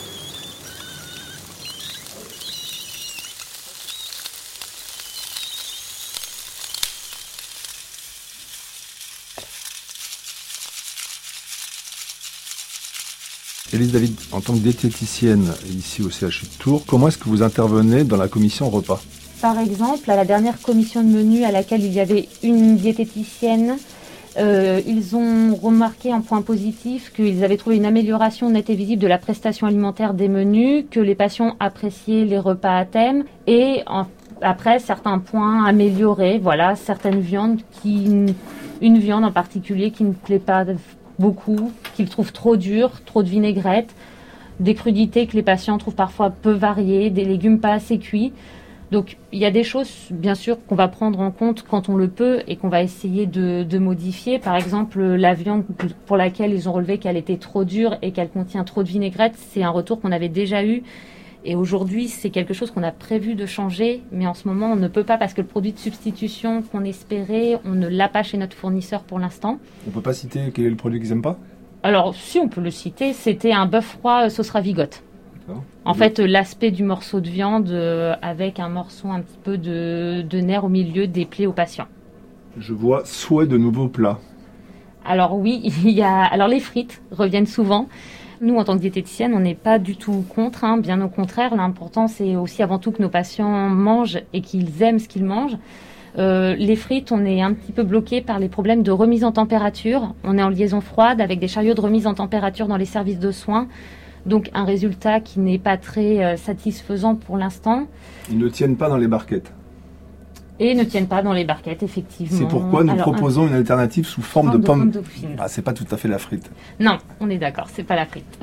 Élise David, en tant que diététicienne ici au CHU de Tours, comment est-ce que vous intervenez dans la commission repas ? Par exemple, à la dernière commission de menu à laquelle il y avait une diététicienne, ils ont remarqué un point positif, qu'ils avaient trouvé une amélioration nette et visible de la prestation alimentaire des menus, que les patients appréciaient les repas à thème et après certains points améliorés, voilà, certaines viandes, une viande en particulier qui ne plaît pas beaucoup, qu'ils trouvent trop dure, trop de vinaigrette, des crudités que les patients trouvent parfois peu variées, des légumes pas assez cuits. Donc il y a des choses bien sûr qu'on va prendre en compte quand on le peut et qu'on va essayer de modifier. Par exemple, la viande pour laquelle ils ont relevé qu'elle était trop dure et qu'elle contient trop de vinaigrette, c'est un retour qu'on avait déjà eu. Et aujourd'hui, c'est quelque chose qu'on a prévu de changer, mais en ce moment, on ne peut pas parce que le produit de substitution qu'on espérait, on ne l'a pas chez notre fournisseur pour l'instant. On ne peut pas citer quel est le produit qu'ils n'aiment pas ? Alors, si on peut le citer, c'était un bœuf froid sauce ravigote. En fait, l'aspect du morceau de viande avec un morceau un petit peu de nerf au milieu déplaît aux patients. Je vois souhait de nouveaux plats. Alors oui, alors les frites reviennent souvent. Nous, en tant que diététicienne, on n'est pas du tout contre, hein, bien au contraire. L'important, c'est aussi avant tout que nos patients mangent et qu'ils aiment ce qu'ils mangent. Les frites, on est un petit peu bloqué par les problèmes de remise en température. On est en liaison froide avec des chariots de remise en température dans les services de soins. Donc un résultat qui n'est pas très satisfaisant pour l'instant. Ils ne tiennent pas dans les barquettes. Et ne tiennent pas dans les barquettes, effectivement. C'est pourquoi nous proposons une alternative sous forme de pomme dauphine. Ah, c'est pas tout à fait la frite. Non, on est d'accord, c'est pas la frite.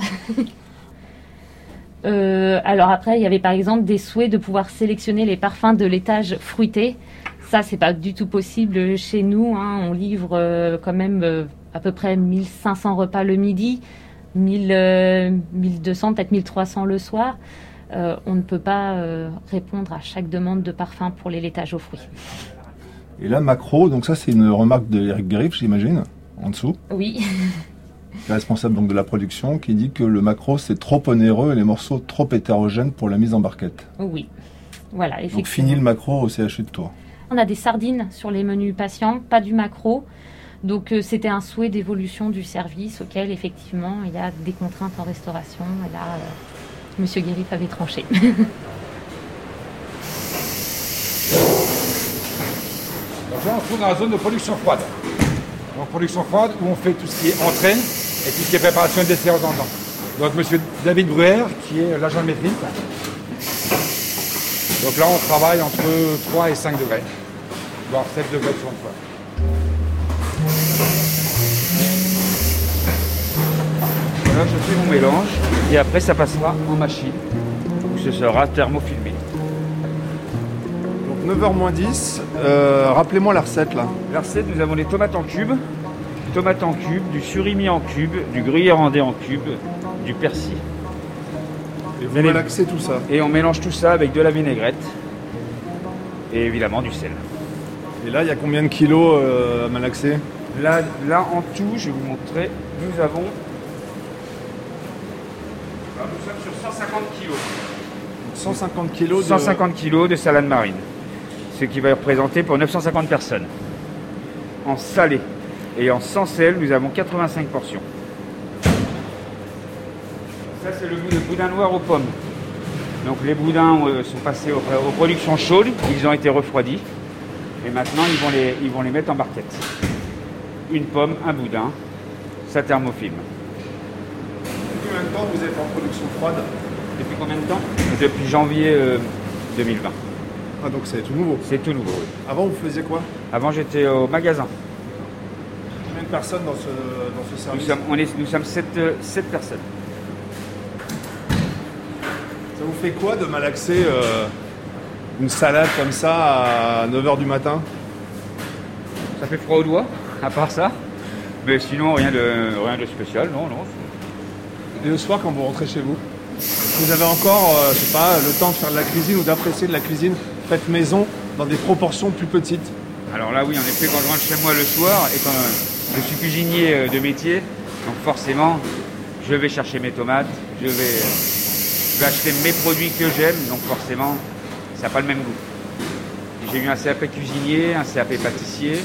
Alors après, il y avait par exemple des souhaits de pouvoir sélectionner les parfums de l'étage fruité. Ça, c'est pas du tout possible chez nous, hein. On livre quand même à peu près 1500 repas le midi, 1200, peut-être 1300 le soir. On ne peut pas répondre à chaque demande de parfum pour les laitages aux fruits. Et là, macro, donc ça c'est une remarque d'Éric Griff, j'imagine, en dessous. Oui. Responsable donc de la production, qui dit que le macro c'est trop onéreux et les morceaux trop hétérogènes pour la mise en barquette. Oui, voilà, effectivement. Donc fini le macro au CHU de Tours. On a des sardines sur les menus patients, pas du macro. Donc c'était un souhait d'évolution du service auquel effectivement il y a des contraintes en restauration. Et là, Monsieur Guérif avait tranché. Donc là, on se trouve dans la zone de production froide. Donc production froide où on fait tout ce qui est entrée et tout ce qui est préparation et dessert dans le temps. Donc monsieur David Bruer, qui est l'agent de maîtrise. Donc là, on travaille entre 3 et 5 degrés, voire 7 degrés sur une fois. Voilà, je fais mon mélange et après ça passera en machine où ce sera thermofilmé. Donc 9h moins 10, rappelez-moi la recette là. La recette, nous avons des tomates en cubes, du surimi en cubes, du gruyère randé en cubes, du persil. Et vous malaxez tout ça. Et on mélange tout ça avec de la vinaigrette et évidemment du sel. Et là, il y a combien de kilos à malaxer? Là, en tout, je vais vous montrer, nous sommes sur 150 kilos. 150 kilos 150 kilos de salade marine. Ce qui va représenter pour 950 personnes. En salé. Et en sans sel, nous avons 85 portions. Ça, c'est le boudin noir aux pommes. Donc les boudins sont passés aux productions chaudes, ils ont été refroidis. Et maintenant, ils vont les mettre en barquette. Une pomme, un boudin, ça thermofilme. Depuis combien de temps vous êtes en production froide? Depuis combien de temps? Depuis janvier 2020. Ah, donc c'est tout nouveau? C'est tout nouveau, oui. Avant, vous faisiez quoi? Avant, j'étais au magasin. Combien de personnes dans ce service? Nous sommes 7 personnes. Ça vous fait quoi de malaxer une salade comme ça à 9h du matin? Ça fait froid aux doigts, à part ça. Mais sinon, rien de spécial, non. Et le soir, quand vous rentrez chez vous, vous avez encore, je sais pas, le temps de faire de la cuisine ou d'apprécier de la cuisine faite maison dans des proportions plus petites? Alors là, oui, en effet, quand je rentre chez moi le soir, et quand je suis cuisinier de métier, donc forcément, je vais chercher mes tomates, je vais acheter mes produits que j'aime, donc forcément, ça n'a pas le même goût. J'ai eu un CAP cuisinier, un CAP pâtissier.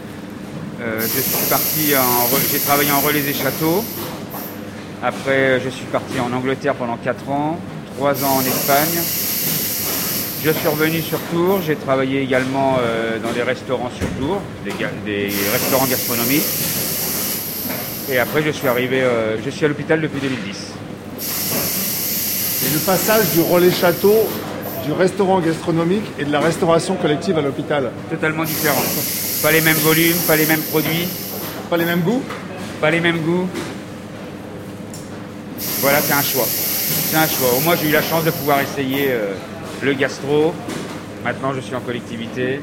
J'ai travaillé en relais et châteaux. Après, je suis parti en Angleterre pendant 4 ans, 3 ans en Espagne. Je suis revenu sur Tours. J'ai travaillé également dans des restaurants sur Tours, des restaurants gastronomiques. Et après, je suis arrivé, je suis à l'hôpital depuis 2010. Et le passage du relais château, du restaurant gastronomique et de la restauration collective à l'hôpital? Totalement différent. Pas les mêmes volumes, pas les mêmes produits. Pas les mêmes goûts? Pas les mêmes goûts. Voilà, c'est un choix. C'est un choix. Moi, j'ai eu la chance de pouvoir essayer le gastro. Maintenant, je suis en collectivité.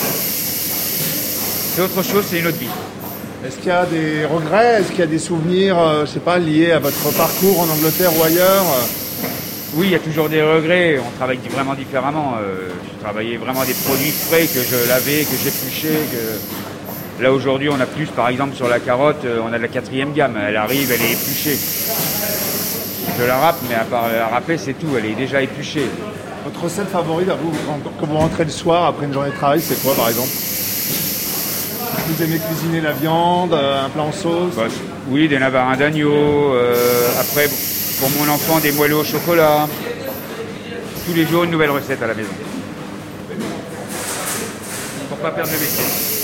C'est autre chose, c'est une autre vie. Est-ce qu'il y a des regrets? Est-ce qu'il y a des souvenirs, je sais pas, liés à votre parcours en Angleterre ou ailleurs? Oui, il y a toujours des regrets. On travaille vraiment différemment. Je travaillais vraiment des produits frais que je lavais, que j'épluchais. Là, aujourd'hui, on a plus, par exemple, sur la carotte, on a de la 4e gamme. Elle arrive, elle est épluchée. Je la râpe, mais à part la râper, c'est tout. Elle est déjà épluchée. Votre recette favorite, à vous, quand vous rentrez le soir après une journée de travail, c'est quoi, par exemple? Vous aimez cuisiner la viande, un plat en sauce? Oui, des navarins d'agneau. Après, pour mon enfant, des moelleux au chocolat. Tous les jours, une nouvelle recette à la maison. Pour pas perdre le métier.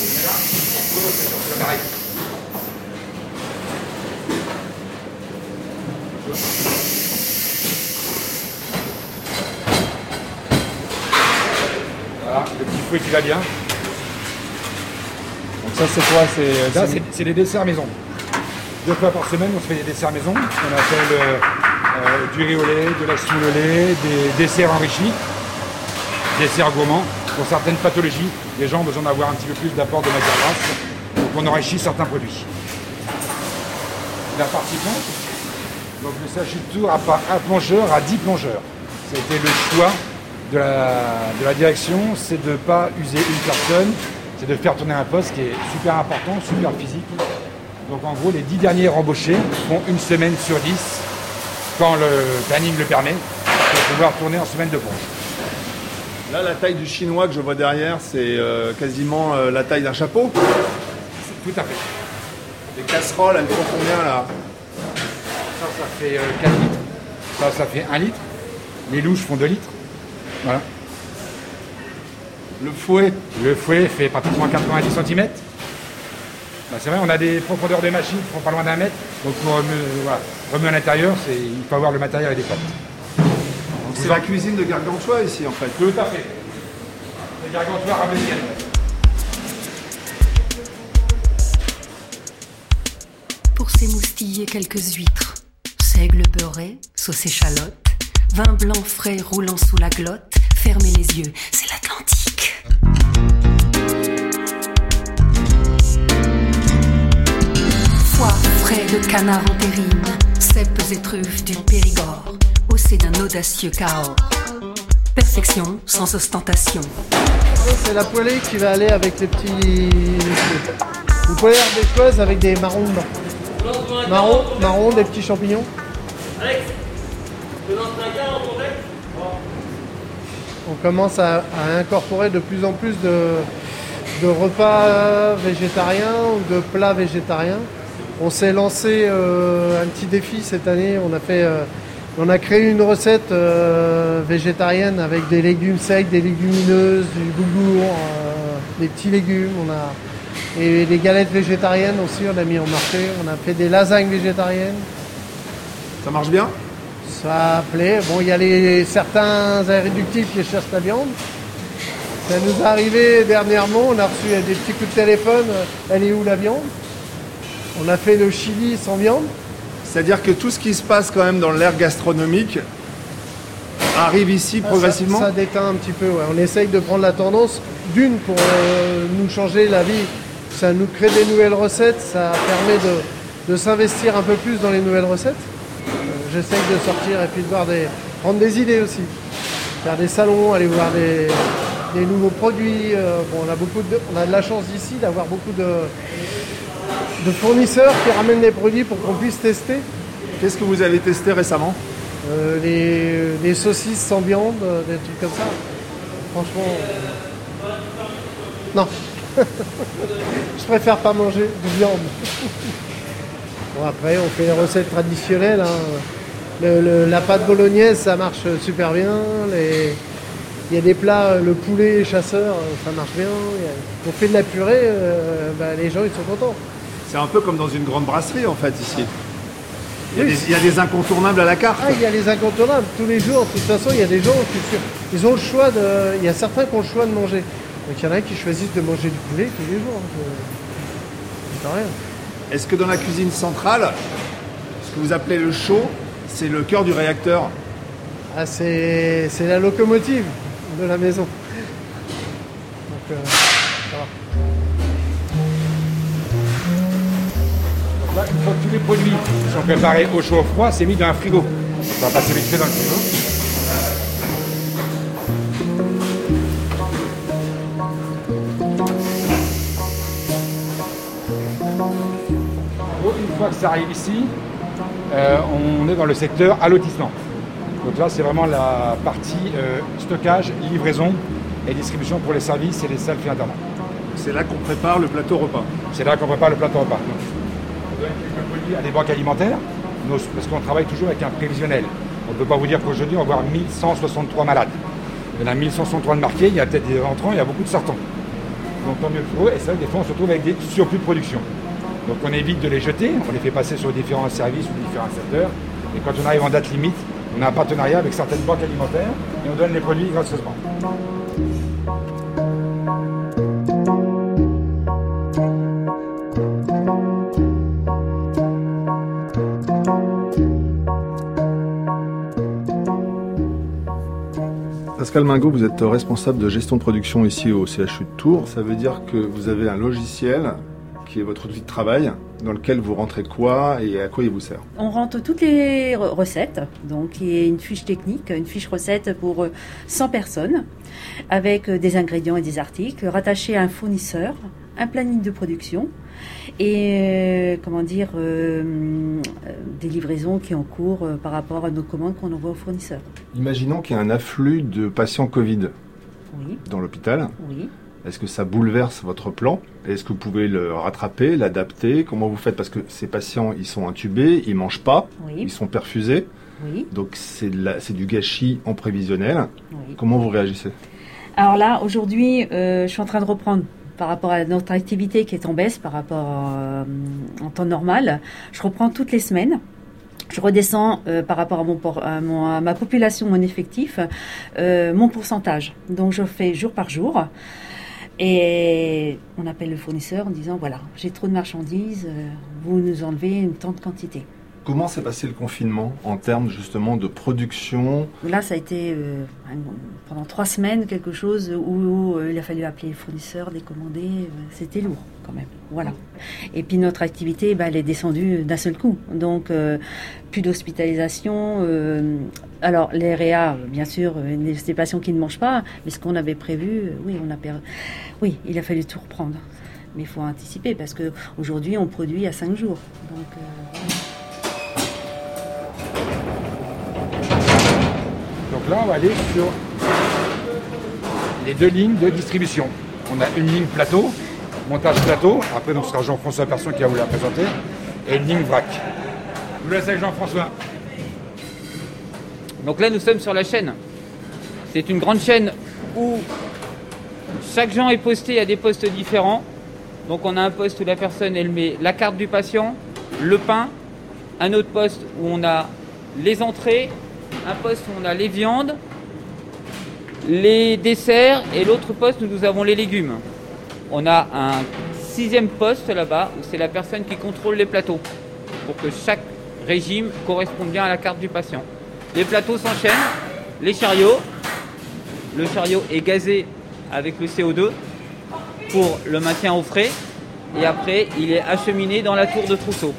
Voilà, le petit fouet qui va bien. Donc ça, c'est quoi? C'est des desserts maison. 2 fois par semaine, on se fait des desserts maison. On appelle du riz au lait, de la semoule au lait, des desserts enrichis, desserts gourmands. Pour certaines pathologies, les gens ont besoin d'avoir un petit peu plus d'apport de matière grasse. Donc on enrichit certains produits. La partie plonge, donc il s'agit de tout à un plongeur à 10 plongeurs. Ça a été le choix de la direction, c'est de ne pas user une personne, c'est de faire tourner un poste qui est super important, super physique. Donc en gros, les 10 derniers embauchés font une semaine sur 10, quand le planning le permet, pour pouvoir tourner en semaine de plonge. Là, la taille du chinois que je vois derrière, c'est quasiment la taille d'un chapeau. Tout à fait. Les casseroles, elles font combien là? Ça fait 4 litres. Ça fait 1 litre. Les louches font 2 litres. Voilà. Le fouet? Le fouet fait pratiquement 90 cm. C'est vrai, on a des profondeurs de machine qui font pas loin d'1 mètre. Donc voilà. remuer à l'intérieur, il faut avoir le matériel adéquat. C'est la cuisine de Gargantua ici en fait. Tout à fait. C'est Gargantua ramélienne. Pour s'émoustiller quelques huîtres, seigle beurré, sauce échalote, vin blanc frais roulant sous la glotte, fermez les yeux, c'est l'Atlantique. Foie frais de canard en terrine, cèpes et truffes du Périgord, haussé d'un audacieux Cahors. Perfection sans ostentation. C'est la poêlée qui va aller avec les petits... Une poêlée ardéchoise avec des marrons dedans. Marron, des petits champignons. Alex, on commence à incorporer de plus en plus de repas végétariens ou de plats végétariens. On s'est lancé un petit défi cette année. On a créé une recette végétarienne avec des légumes secs, des légumineuses, du boulgour, des petits légumes. Et des galettes végétariennes aussi, on a mis en marché. On a fait des lasagnes végétariennes. Ça marche bien ? Ça plaît. Bon, il y a certains irréductibles qui cherchent la viande. Ça nous est arrivé dernièrement, on a reçu des petits coups de téléphone. Elle est où la viande ? On a fait le chili sans viande. C'est-à-dire que tout ce qui se passe quand même dans l'ère gastronomique arrive ici progressivement ? Ça déteint un petit peu, ouais. On essaye de prendre la tendance, d'une pour nous changer la vie. Ça nous crée des nouvelles recettes, ça permet de s'investir un peu plus dans les nouvelles recettes. J'essaye de sortir et puis de prendre des idées aussi. Faire des salons, aller voir des nouveaux produits. On a de la chance ici d'avoir beaucoup de fournisseurs qui ramènent des produits pour qu'on puisse tester. Qu'est-ce que vous avez testé récemment ? Les saucisses sans viande, des trucs comme ça. Franchement, non. Je préfère pas manger de viande. Bon, après, on fait les recettes traditionnelles. La pâte bolognaise, ça marche super bien. Il y a des plats, le poulet chasseur, ça marche bien. On fait de la purée, les gens ils sont contents. C'est un peu comme dans une grande brasserie en fait ici. Il y a des incontournables à la carte. Il y a les incontournables tous les jours. De toute façon, il y a des gens ils ont le choix il y a certains qui ont le choix de manger. Donc il y en a qui choisissent de manger du poulet tous les jours. C'est rien. Est-ce que dans la cuisine centrale, ce que vous appelez le chaud, c'est le cœur du réacteur ? C'est la locomotive de la maison. Donc, ça va. Là, une fois que tous les produits sont préparés au chaud au froid, c'est mis dans un frigo. Ça va passer vite fait dans le frigo. Une fois que ça arrive ici, on est dans le secteur allotissement. Donc là, c'est vraiment la partie stockage, livraison et distribution pour les services et les salles internats. C'est là qu'on prépare le plateau repas. C'est là qu'on prépare le plateau repas. On donne quelques produits à des banques alimentaires, parce qu'on travaille toujours avec un prévisionnel. On ne peut pas vous dire qu'aujourd'hui, on va avoir 1163 malades. Il y en a 1163 de marqués, il y a peut-être des entrants, il y a beaucoup de sortants. Donc tant mieux pour eux, et c'est vrai que des fois, on se retrouve avec des surplus de production. Donc on évite de les jeter, on les fait passer sur différents services ou différents secteurs. Et quand on arrive en date limite, on a un partenariat avec certaines banques alimentaires et on donne les produits gracieusement. Pascal Mingot, vous êtes responsable de gestion de production ici au CHU de Tours. Ça veut dire que vous avez un logiciel qui est votre outil de travail, dans lequel vous rentrez quoi et à quoi il vous sert? On rentre toutes les recettes, donc il y a une fiche technique, une fiche recette pour 100 personnes, avec des ingrédients et des articles, rattachés à un fournisseur, un planning de production et des livraisons qui sont en cours par rapport à nos commandes qu'on envoie aux fournisseurs. Imaginons qu'il y a un afflux de patients Covid dans l'hôpital. Oui. Est-ce que ça bouleverse votre plan? Est-ce que vous pouvez le rattraper, l'adapter? Comment vous faites? Parce que ces patients, ils sont intubés, ils mangent pas, ils sont perfusés. Oui. Donc c'est du gâchis en prévisionnel. Oui. Comment vous réagissez? Alors là, aujourd'hui, je suis en train de reprendre par rapport à notre activité qui est en baisse par rapport en temps normal. Je reprends toutes les semaines. je redescends par rapport à ma population, mon effectif, mon pourcentage. Donc je fais jour par jour. Et on appelle le fournisseur en disant voilà, j'ai trop de marchandises, vous nous enlevez une telle quantité. Comment s'est passé le confinement en termes justement de production ? Là, ça a été pendant 3 semaines quelque chose où il a fallu appeler les fournisseurs, décommander. C'était lourd quand même. Voilà. Et puis notre activité, elle est descendue d'un seul coup. Donc plus d'hospitalisation. Alors les réa, bien sûr, des patients qui ne mangent pas, mais ce qu'on avait prévu, oui, il a fallu tout reprendre. Mais il faut anticiper parce qu'aujourd'hui, on produit à 5 jours. Donc Donc là, on va aller sur les 2 lignes de distribution. On a une ligne plateau, montage plateau, après donc ce sera Jean-François Persson qui va vous la présenter, et une ligne vrac. Je vous laisse avec Jean-François. Donc là, nous sommes sur la chaîne. C'est une grande chaîne où chaque gens est posté à des postes différents. Donc on a un poste où la personne, elle met la carte du patient, le pain, un autre poste où on a les entrées, un poste où on a les viandes, les desserts, et l'autre poste où nous avons les légumes. On a un 6e poste là-bas où c'est la personne qui contrôle les plateaux pour que chaque régime corresponde bien à la carte du patient. Les plateaux s'enchaînent, les chariots. Le chariot est gazé avec le CO2 pour le maintien au frais, et après il est acheminé dans la tour de trousseau.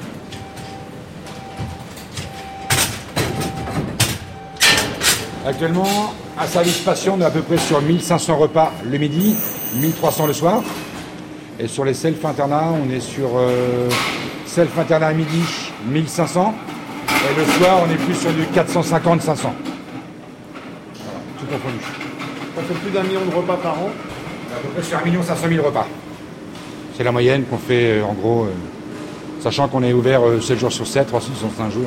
Actuellement, un service patient, on est à peu près sur 1500 repas le midi, 1300 le soir. Et sur les self-internats, on est sur self-internat à midi, 1500. Et le soir, on est plus sur du 450-500. Voilà, tout confondu. Ça fait plus d'1 million de repas par an. À peu près sur 1 500 000 repas. C'est la moyenne qu'on fait en gros, sachant qu'on est ouvert 7 jours sur 7, 365 jours.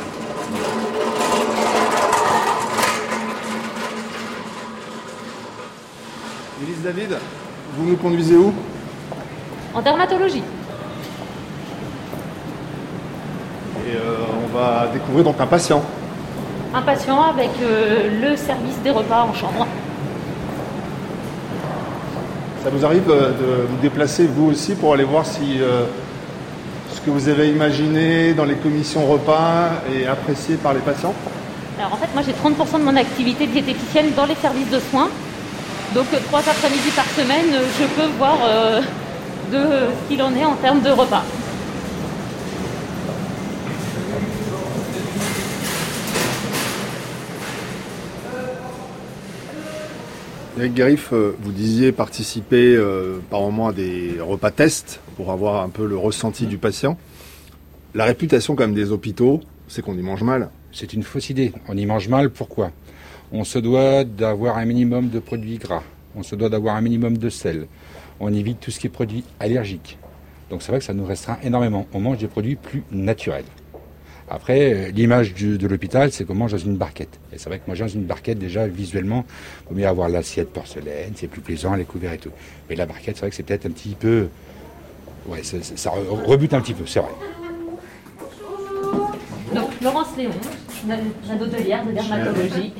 Élise David, vous nous conduisez où ? En dermatologie. Et on va découvrir donc un patient. Un patient avec le service des repas en chambre. Ça vous arrive de vous déplacer vous aussi pour aller voir si ce que vous avez imaginé dans les commissions repas est apprécié par les patients ? Alors en fait, moi j'ai 30% de mon activité diététicienne dans les services de soins. Donc 3 après-midi par semaine, je peux voir de ce qu'il en est en termes de repas. Eric Garif, vous disiez participer par moment à des repas tests pour avoir un peu le ressenti du patient. La réputation quand même des hôpitaux, c'est qu'on y mange mal. C'est une fausse idée. On y mange mal, pourquoi ? On se doit d'avoir un minimum de produits gras. On se doit d'avoir un minimum de sel. On évite tout ce qui est produits allergiques. Donc c'est vrai que ça nous restreint énormément. On mange des produits plus naturels. Après, l'image de l'hôpital, c'est qu'on mange dans une barquette. Et c'est vrai que manger dans une barquette, déjà, visuellement, il vaut mieux avoir l'assiette porcelaine, c'est plus plaisant, les couverts et tout. Mais la barquette, c'est vrai que c'est peut-être un petit peu... Ouais, ça rebute un petit peu, c'est vrai. Donc, Laurence Léon, la hôtelière de dermatologie.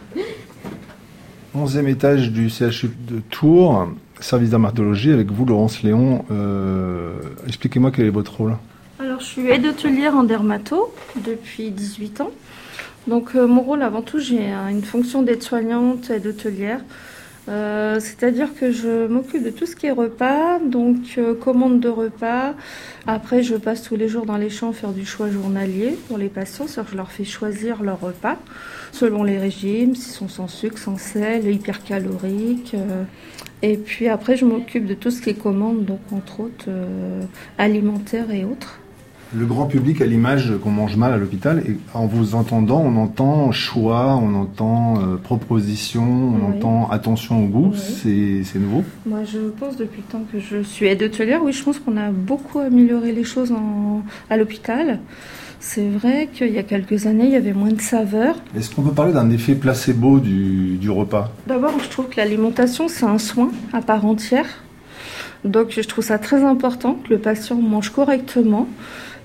11e étage du CHU de Tours, service dermatologie, avec vous, Laurence Léon. Expliquez-moi quel est votre rôle. Alors, je suis aide hôtelière en dermato depuis 18 ans. Donc, mon rôle, avant tout, j'ai une fonction d'aide-soignante, aide hôtelière. C'est-à-dire que je m'occupe de tout ce qui est repas, donc commande de repas. Après, je passe tous les jours dans les champs faire du choix journalier pour les patients. C'est-à-dire que je leur fais choisir leur repas selon les régimes, s'ils sont sans sucre, sans sel, hypercaloriques. Et puis après, je m'occupe de tout ce qui est commande, donc entre autres alimentaire et autres. Le grand public a l'image qu'on mange mal à l'hôpital, et en vous entendant, on entend choix, on entend proposition, on entend attention au goût. Oui. C'est nouveau. Moi, je pense depuis le temps que je suis aide hôtelière, oui, je pense qu'on a beaucoup amélioré les choses à l'hôpital. C'est vrai qu'il y a quelques années, il y avait moins de saveurs. Est-ce qu'on peut parler d'un effet placebo du repas ? D'abord, je trouve que l'alimentation, c'est un soin à part entière. Donc, je trouve ça très important que le patient mange correctement.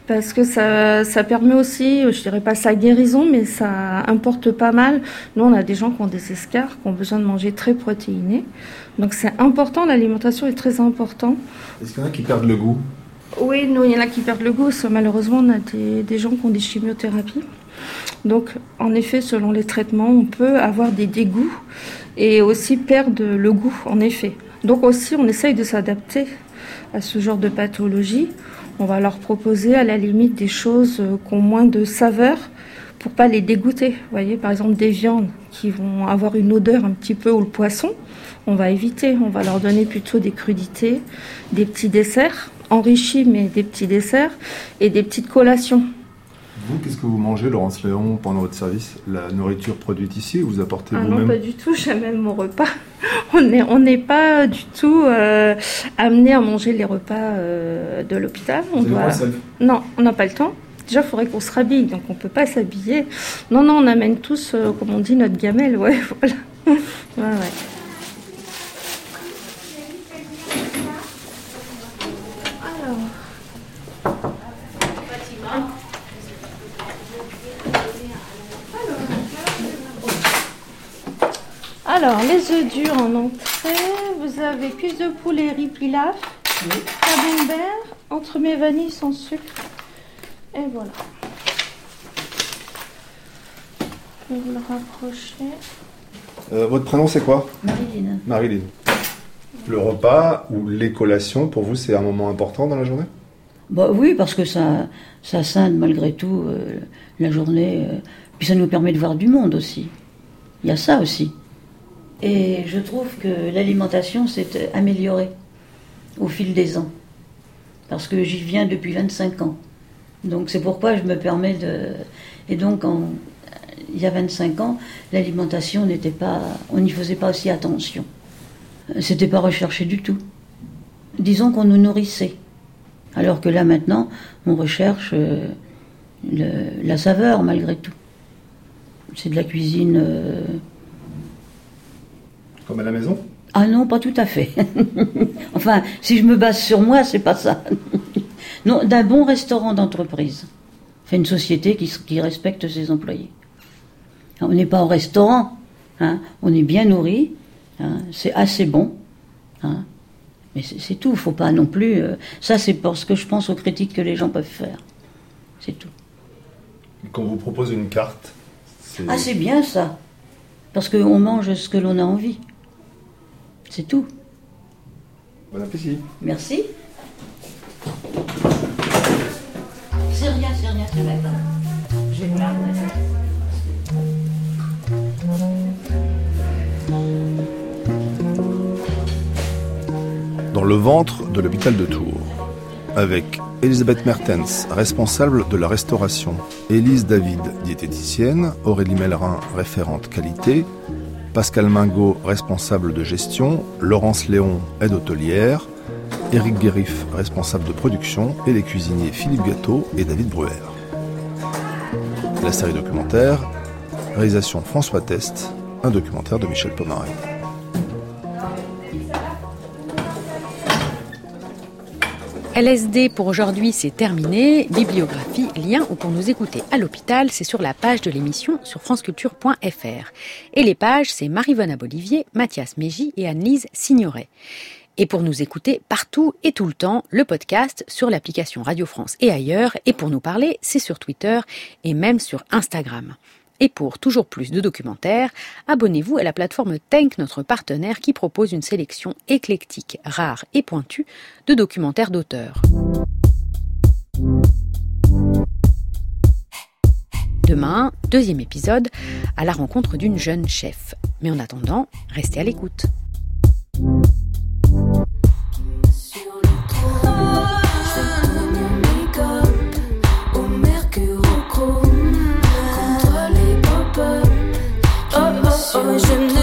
parce que ça permet aussi, je dirais pas sa guérison, mais ça importe pas mal. Nous, on a des gens qui ont des escarres, qui ont besoin de manger très protéiné. Donc c'est important, l'alimentation est très importante. Est-ce qu'il y en a qui perdent le goût ? Oui, nous, il y en a qui perdent le goût, parce que malheureusement, on a des gens qui ont des chimiothérapies. Donc, en effet, selon les traitements, on peut avoir des dégoûts et aussi perdre le goût, en effet. Donc aussi, on essaye de s'adapter à ce genre de pathologie. On va leur proposer à la limite des choses qui ont moins de saveur pour pas les dégoûter. Vous voyez, par exemple, des viandes qui vont avoir une odeur un petit peu, ou le poisson, on va éviter. On va leur donner plutôt des crudités, des petits desserts, enrichis, mais des petits desserts et des petites collations. Vous, qu'est-ce que vous mangez, Laurence Léon, pendant votre service ? La nourriture produite ici, vous apportez vous-même ? Non, pas du tout, j'amène mon repas. On n'est pas du tout amené à manger les repas de l'hôpital. Non, on n'a pas le temps. Déjà, il faudrait qu'on se rhabille, donc on ne peut pas s'habiller. Non, on amène tous, comme on dit, notre gamelle, ouais, voilà. Ouais. Alors, les œufs durs en entrée, vous avez cuisse de poulet, riz pilaf, camembert, entremets vanille sans sucre. Et voilà. Je vais vous le rapprocher. Votre prénom, c'est quoi ? Marilyn. Marilyn. Le repas ou les collations, pour vous, c'est un moment important dans la journée ? Bah oui, parce que ça scinde malgré tout la journée. Puis ça nous permet de voir du monde aussi. Il y a ça aussi. Et je trouve que l'alimentation s'est améliorée au fil des ans. Parce que j'y viens depuis 25 ans. Donc c'est pourquoi je me permets de... Et donc, il y a 25 ans, l'alimentation n'était pas... On n'y faisait pas aussi attention. C'était pas recherché du tout. Disons qu'on nous nourrissait. Alors que là, maintenant, on recherche la saveur, malgré tout. C'est de la cuisine... Comme à la maison ? Ah non, pas tout à fait. Enfin, si je me base sur moi, c'est pas ça. Non, d'un bon restaurant d'entreprise. Enfin, une société qui respecte ses employés. Alors, on n'est pas au restaurant, hein, on est bien nourri, hein, c'est assez bon, hein, mais c'est tout. Faut pas non plus. Ça, c'est parce que je pense aux critiques que les gens peuvent faire. C'est tout. Quand on vous propose une carte, c'est bien ça, parce qu'on mange ce que l'on a envie. C'est tout. Bon appétit. Merci. C'est rien, c'est vrai. Je vais vous la remettre. Dans le ventre de l'hôpital de Tours, avec Elisabeth Mertens, responsable de la restauration, Élise David, diététicienne, Aurélie Mellerin, référente qualité, Pascal Mingot, responsable de gestion, Laurence Léon, aide hôtelière, Éric Guérif, responsable de production, et les cuisiniers Philippe Gâteau et David Bruer. La série documentaire, réalisation François Test, un documentaire de Michel Pomaret. LSD pour aujourd'hui, c'est terminé. Bibliographie, lien ou pour nous écouter à l'hôpital, c'est sur la page de l'émission sur franceculture.fr. Et les pages, c'est Marie-Vonne Abolivier, Mathias Mégy et Anne-Lise Signoret. Et pour nous écouter partout et tout le temps, le podcast sur l'application Radio France et ailleurs. Et pour nous parler, c'est sur Twitter et même sur Instagram. Et pour toujours plus de documentaires, abonnez-vous à la plateforme Tenk, notre partenaire qui propose une sélection éclectique, rare et pointue de documentaires d'auteurs. Demain, 2e épisode, à la rencontre d'une jeune chef. Mais en attendant, restez à l'écoute. Je